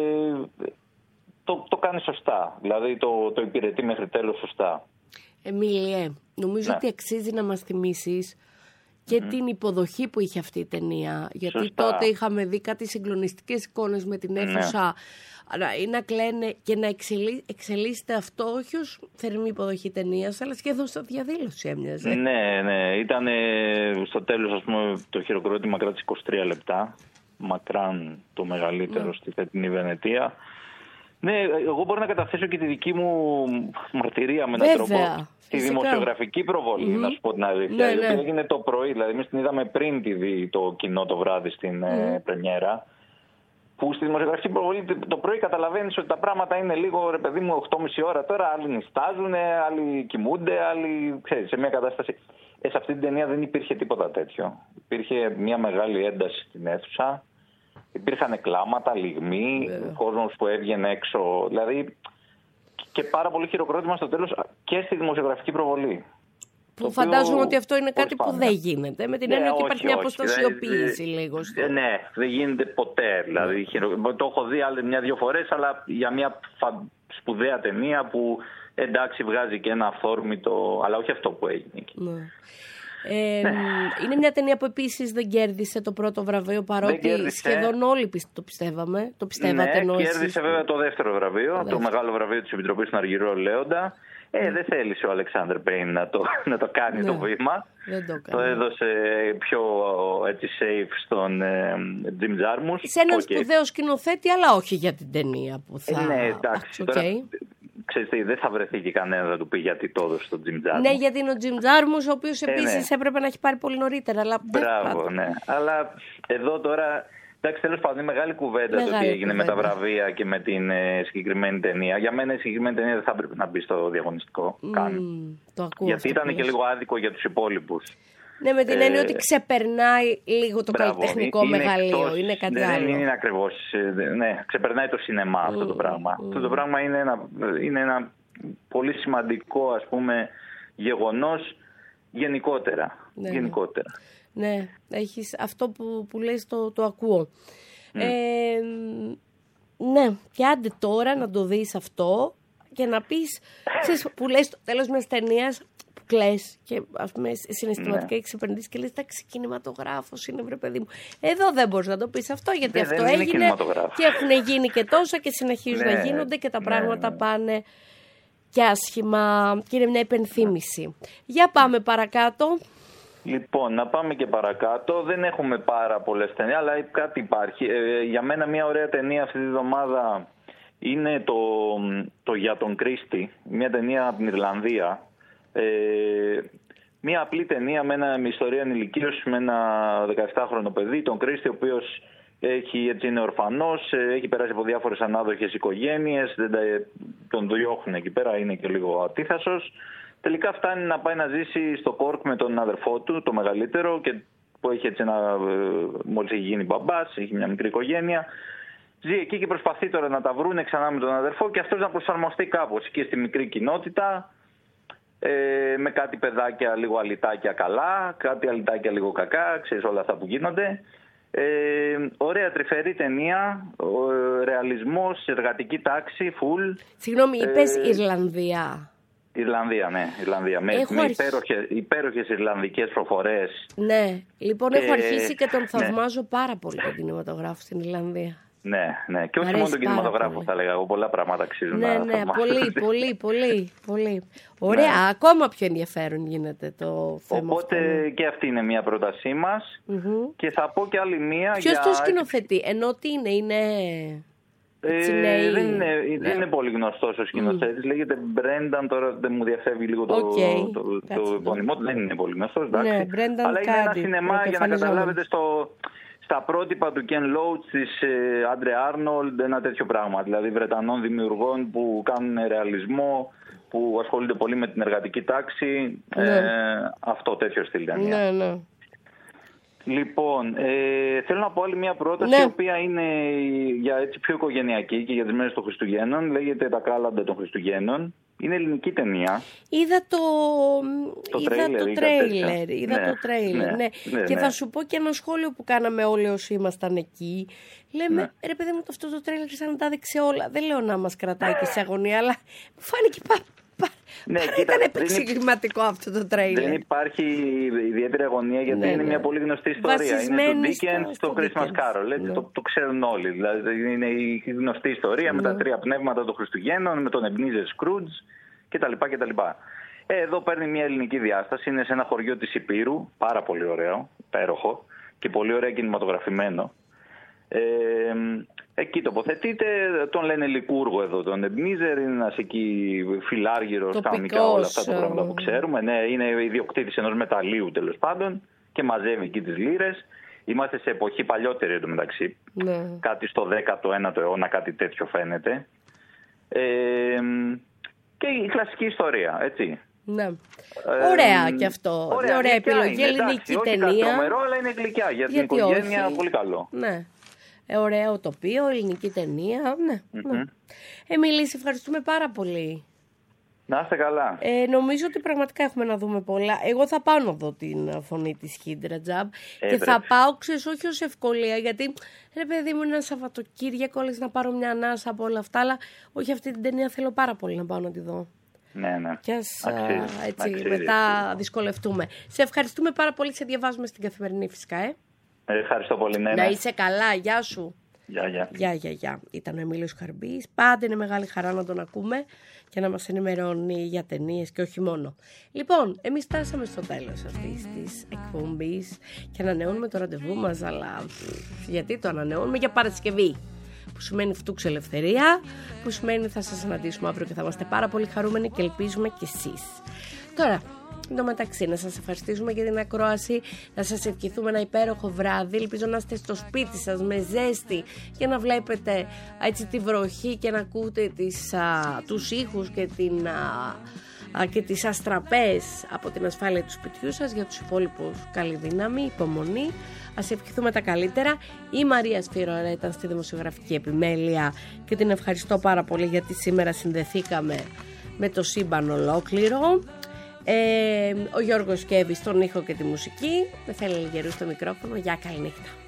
το, το κάνει σωστά, δηλαδή το, το υπηρετεί μέχρι τέλος σωστά. Εμίλιε, νομίζω ναι. ότι αξίζει να μας θυμίσεις και mm. την υποδοχή που είχε αυτή η ταινία. Γιατί σωστά. τότε είχαμε δει κάτι συγκλονιστικές εικόνες με την αίθουσα ναι. να κλαίνε και να εξελί, εξελίσσεται αυτό, όχι ως θερμή υποδοχή ταινίας, αλλά σχεδόν στα διαδήλωση έμοιαζε. Ναι, ναι. Ήταν στο τέλος, ας πούμε, το χειροκρότημα κράτησε είκοσι τρία λεπτά. Μακράν το μεγαλύτερο ναι. στη φετινή Βενετία. Ναι, εγώ μπορώ να καταθέσω και τη δική μου μαρτυρία με έναν τρόπο. Τη δημοσιογραφική προβολή, mm-hmm. να σου πω την αλήθεια. Ναι, η οποία ναι. έγινε το πρωί, δηλαδή εμείς την είδαμε πριν τη δει το κοινό το βράδυ στην mm. ε, πρεμιέρα. Που στη δημοσιογραφική προβολή το πρωί καταλαβαίνεις ότι τα πράγματα είναι λίγο, ρε παιδί μου, οκτώ και μισή ώρα τώρα. Άλλοι νηστάζουν, άλλοι κοιμούνται, άλλοι ξέρεις, σε μια κατάσταση. Ε, σε αυτή την ταινία δεν υπήρχε τίποτα τέτοιο. Υπήρχε μια μεγάλη ένταση στην αίθουσα. Υπήρχαν κλάματα, λυγμοί, yeah. κόσμος που έβγαινε έξω. Δηλαδή και πάρα πολύ χειροκρότημα στο τέλος και στη δημοσιογραφική προβολή. Που φαντάζομαι ότι αυτό είναι κάτι που δεν γίνεται. Με την ναι, έννοια ότι όχι, υπάρχει μια όχι, αποστασιοποίηση δηλαδή, λίγο. Στο... Ναι, δεν γίνεται ποτέ. Δηλαδή, mm. το έχω δει μια-δυο φορές, αλλά για μια φα... σπουδαία ταινία που εντάξει βγάζει και ένα αυθόρμητο, αλλά όχι αυτό που έγινε εκεί. Mm. Ε, ναι. Είναι μια ταινία που επίσης δεν κέρδισε το πρώτο βραβείο, παρότι σχεδόν όλοι το πιστεύαμε. Το πιστεύατε, ναι, κέρδισε εσείς... βέβαια το δεύτερο βραβείο, το, το μεγάλο βραβείο της Επιτροπής του Αργυρό Λέοντα. Ε, mm. Δεν θέλησε ο Αλεξάνδρ Πέιν να το, να το κάνει ναι. το βήμα. Δεν το, το έδωσε πιο έτσι safe στον ε, Jim Jarmusch. Σε έναν okay. σπουδαίο σκηνοθέτη, αλλά όχι για την ταινία που θα... Ε, ναι, εντάξει. okay. Τώρα, ξέρεις τι, δεν θα βρεθεί και κανένα να του πει γιατί το έδωσε στον Jim Jarmusch. Ναι, γιατί είναι ο Jim Jarmusch, ο οποίος ε, επίσης ναι. έπρεπε να έχει πάρει πολύ νωρίτερα. Αλλά Μπράβο, ναι. Αλλά εδώ τώρα, εντάξει, τέλος πάντων, είναι μεγάλη κουβέντα μεγάλη το τι έγινε κουβέντα. με τα βραβεία και με την ε, συγκεκριμένη ταινία. Για μένα η συγκεκριμένη ταινία δεν θα έπρεπε να μπει στο διαγωνιστικό mm, καν. Το ακούω. Γιατί ήταν και λίγο άδικο για τους υπόλοιπους. Ναι, με την έννοια ε, ότι ξεπερνάει λίγο το μπράβο, καλλιτεχνικό είναι μεγαλείο. Εκτός, είναι κάτι δεν άλλο. Δεν είναι ακριβώς. Ναι, ξεπερνάει το σινεμά mm, αυτό το πράγμα. Mm. Αυτό το πράγμα είναι ένα, είναι ένα πολύ σημαντικό, ας πούμε, γεγονός γενικότερα. Ναι, γενικότερα. Ναι, έχεις αυτό που, που λες το, το ακούω. Mm. Ε, ναι, και άντε τώρα να το δεις αυτό και να πεις, ξέρεις, που λες το τέλος μιας ταινίας, κλαις και ας πούμε συναισθηματικά ναι. έχεις επενδύσει και λες εντάξει, κινηματογράφος είναι, βρε παιδί μου. Εδώ δεν μπορείς να το πεις αυτό, γιατί δεν, αυτό δεν έγινε και έχουν γίνει και τόσα και συνεχίζουν ναι, να γίνονται και τα ναι, πράγματα ναι. πάνε και άσχημα και είναι μια υπενθύμηση. Για πάμε παρακάτω. Λοιπόν, να πάμε και παρακάτω. Δεν έχουμε πάρα πολλές ταινίες, αλλά κάτι υπάρχει. Ε, για μένα μια ωραία ταινία αυτή τη βδομάδα είναι το, το Για τον Κρίστη, μια ταινία από την Ιρλανδία. Ε, μια απλή ταινία με μια ιστορία ενηλικίωσης με ένα δεκαεπτάχρονο παιδί, τον Κρίστη, ο οποίος έχει, έτσι, είναι ορφανός, έχει περάσει από διάφορες ανάδοχες οικογένειες, δεν τα, τον διώχνουν εκεί πέρα, είναι και λίγο ατίθασος. Τελικά φτάνει να πάει να ζήσει στο Κόρκ με τον αδερφό του, το μεγαλύτερο, και που έχει έτσι ένα, μόλις έχει γίνει μπαμπάς, έχει μια μικρή οικογένεια. Ζει εκεί και προσπαθεί τώρα να τα βρούνε ξανά με τον αδερφό και αυτός να προσαρμοστεί κάπως εκεί στη μικρή κοινότητα. Ε, με κάτι παιδάκια λίγο αλυτάκια καλά, κάτι αλυτάκια λίγο κακά, ξέρεις όλα αυτά που γίνονται. Ε, ωραία τρυφερή ταινία, ο, ρεαλισμός, εργατική τάξη, full. Συγγνώμη, είπες ε, Ιρλανδία. Ιρλανδία, ναι, Ιρλανδία. Με, με αρχ... υπέροχες, υπέροχες Ιρλανδικές προφορές. Ναι, λοιπόν και... έχω αρχίσει και τον θαυμάζω ναι. πάρα πολύ τον κινηματογράφο στην Ιρλανδία. Ναι, ναι. Και όχι μόνο τον κινηματογράφο, πολύ. Θα λέγα εγώ. Πολλά πράγματα αξίζουν ναι, να ναι, πολύ, πολύ, πολύ, πολύ. Ωραία, ναι. Ακόμα πιο ενδιαφέρον γίνεται το θέμα. Οπότε αυτό. Και αυτή είναι μια πρότασή μας. Mm-hmm. Και θα πω και άλλη μία. Ποιος για... το σκηνοθετεί, ενώ τι είναι, είναι... Ε, νέοι... δεν, είναι, ναι. δεν είναι πολύ γνωστός ο σκηνοθέτης. Mm. Λέγεται Μπρένταν, τώρα δεν μου διαφεύγει λίγο το, okay. το, το, το επώνυμό του. Δεν είναι πολύ γνωστός, εντάξει. Ναι, αλλά είναι ένα σινεμά για να καταλάβετε στο... στα πρότυπα του Ken Loach, της Άντρε Άρνολντ, ένα τέτοιο πράγμα. Δηλαδή Βρετανών δημιουργών που κάνουν ρεαλισμό, που ασχολούνται πολύ με την εργατική τάξη. Ναι. Ε, αυτό τέτοιο στυλ ταινία. Ναι, ναι. Λοιπόν, ε, θέλω να πω άλλη μια πρόταση, ναι. η οποία είναι για έτσι πιο οικογενειακή και για τις μέρες των Χριστουγέννων. Λέγεται Τα Κάλαντα των Χριστουγέννων. Είναι ελληνική ταινία. Είδα το, το είδα τρέιλερ. Το τρέιλερ, είδα ναι, το τρέιλερ ναι, ναι. Ναι, και ναι. θα σου πω και ένα σχόλιο που κάναμε όλοι όσοι ήμασταν εκεί. Λέμε, ναι. ρε παιδί μου, αυτό το τρέιλερ σαν να τα δείξει όλα. Δεν λέω να μας κρατάει και σε αγωνία, αλλά μου φάνηκε πάρα Ναι, ήταν επεξηγηματικό αυτό το τρέιλερ. Δεν υπάρχει ιδιαίτερη αγωνία γιατί ναι, είναι ναι. μια πολύ γνωστή ιστορία. Είναι το Dickens, το Christmas Carol. Ναι. Το, το ξέρουν όλοι. Δηλαδή είναι η γνωστή ιστορία ναι. με τα τρία πνεύματα των Χριστουγέννων, με τον Ebenezer Scrooge κτλ. κτλ. Ε, εδώ παίρνει μια ελληνική διάσταση. Είναι σε ένα χωριό της Υπήρου. Πάρα πολύ ωραίο, υπέροχο και πολύ ωραία κινηματογραφημένο. Ε, εκεί τοποθετείται, τον λένε Λικούργο εδώ, τον Ebenezer, είναι ένας εκεί φιλάργυρος, κανονικά όλα αυτά τα πράγματα που ξέρουμε. Ναι, είναι ιδιοκτήτης ενός μεταλλείου τέλος πάντων και μαζεύει εκεί τις λίρες. Είμαστε σε εποχή παλιότερη εντωμεταξύ, ναι. κάτι στο δέκατο ένατο αιώνα, κάτι τέτοιο φαίνεται. Ε, και η κλασική ιστορία, έτσι. Ναι. Ε, ωραία και αυτό. Ωραία, ωραία επιλογή, ελληνική ταινία. Όχι τρομερό, αλλά είναι γλυκιά για την γιατί οικογένεια, όχι. Πολύ καλό. Ναι. Ε, ωραίο τοπίο, ελληνική ταινία. Ναι. Mm-hmm. ναι. Εμίλη, σε ευχαριστούμε πάρα πολύ. Να είστε καλά. Ε, νομίζω ότι πραγματικά έχουμε να δούμε πολλά. Εγώ θα πάω να δω την φωνή της Χίντρατζαμπ και θα πάω, ξέρεις, όχι ως ευκολία, γιατί ρε παιδί μου είναι ένα Σαββατοκύριακο, όλες να πάρω μια ανάσα από όλα αυτά, αλλά όχι αυτή την ταινία θέλω πάρα πολύ να πάω να τη δω. Ναι, ναι. Και ας αξίζει, έτσι, αξίζει, μετά αξίζει. Δυσκολευτούμε. Σε ευχαριστούμε πάρα πολύ, σε διαβάζουμε στην Καθημερινή φυσικά, ε. ε ευχαριστώ πολύ, ναι. Να είσαι καλά, γεια σου. Γεια, γεια. Γεια, γεια, γεια. Ήταν ο Εμίλιος Χαρμπής. Πάντα είναι μεγάλη χαρά να τον ακούμε και να μας ενημερώνει για ταινίες και όχι μόνο. Λοιπόν, εμείς φτάσαμε στο τέλος αυτής της εκπομπής και ανανεώνουμε το ραντεβού μας, αλλά γιατί το ανανεώνουμε? Για Παρασκευή. που σημαίνει φτούξε ελευθερία, που σημαίνει θα σας συναντήσουμε αύριο και θα είμαστε πάρα πολύ χαρούμενοι και ελπίζουμε κι εσείς. Τώρα, εν τω μεταξύ, να σας ευχαριστήσουμε για την ακρόαση, να σας ευχηθούμε ένα υπέροχο βράδυ. Ελπίζω να είστε στο σπίτι σας με ζέστη και να βλέπετε έτσι τη βροχή και να ακούτε τις, α, τους ήχους και, την, α, και τις αστραπές από την ασφάλεια του σπιτιού σας. Για τους υπόλοιπους καλή δύναμη, υπομονή. Ας ευχηθούμε τα καλύτερα. Η Μαρία Σφυροέρα ήταν στη δημοσιογραφική επιμέλεια και την ευχαριστώ πάρα πολύ γιατί σήμερα συνδεθήκαμε με το σύμπαν ολόκληρο. Ε, ο Γιώργος Κέβης στον ήχο και τη μουσική. Με θέλει Λιγερού στο μικρόφωνο. Γεια, καλή νύχτα.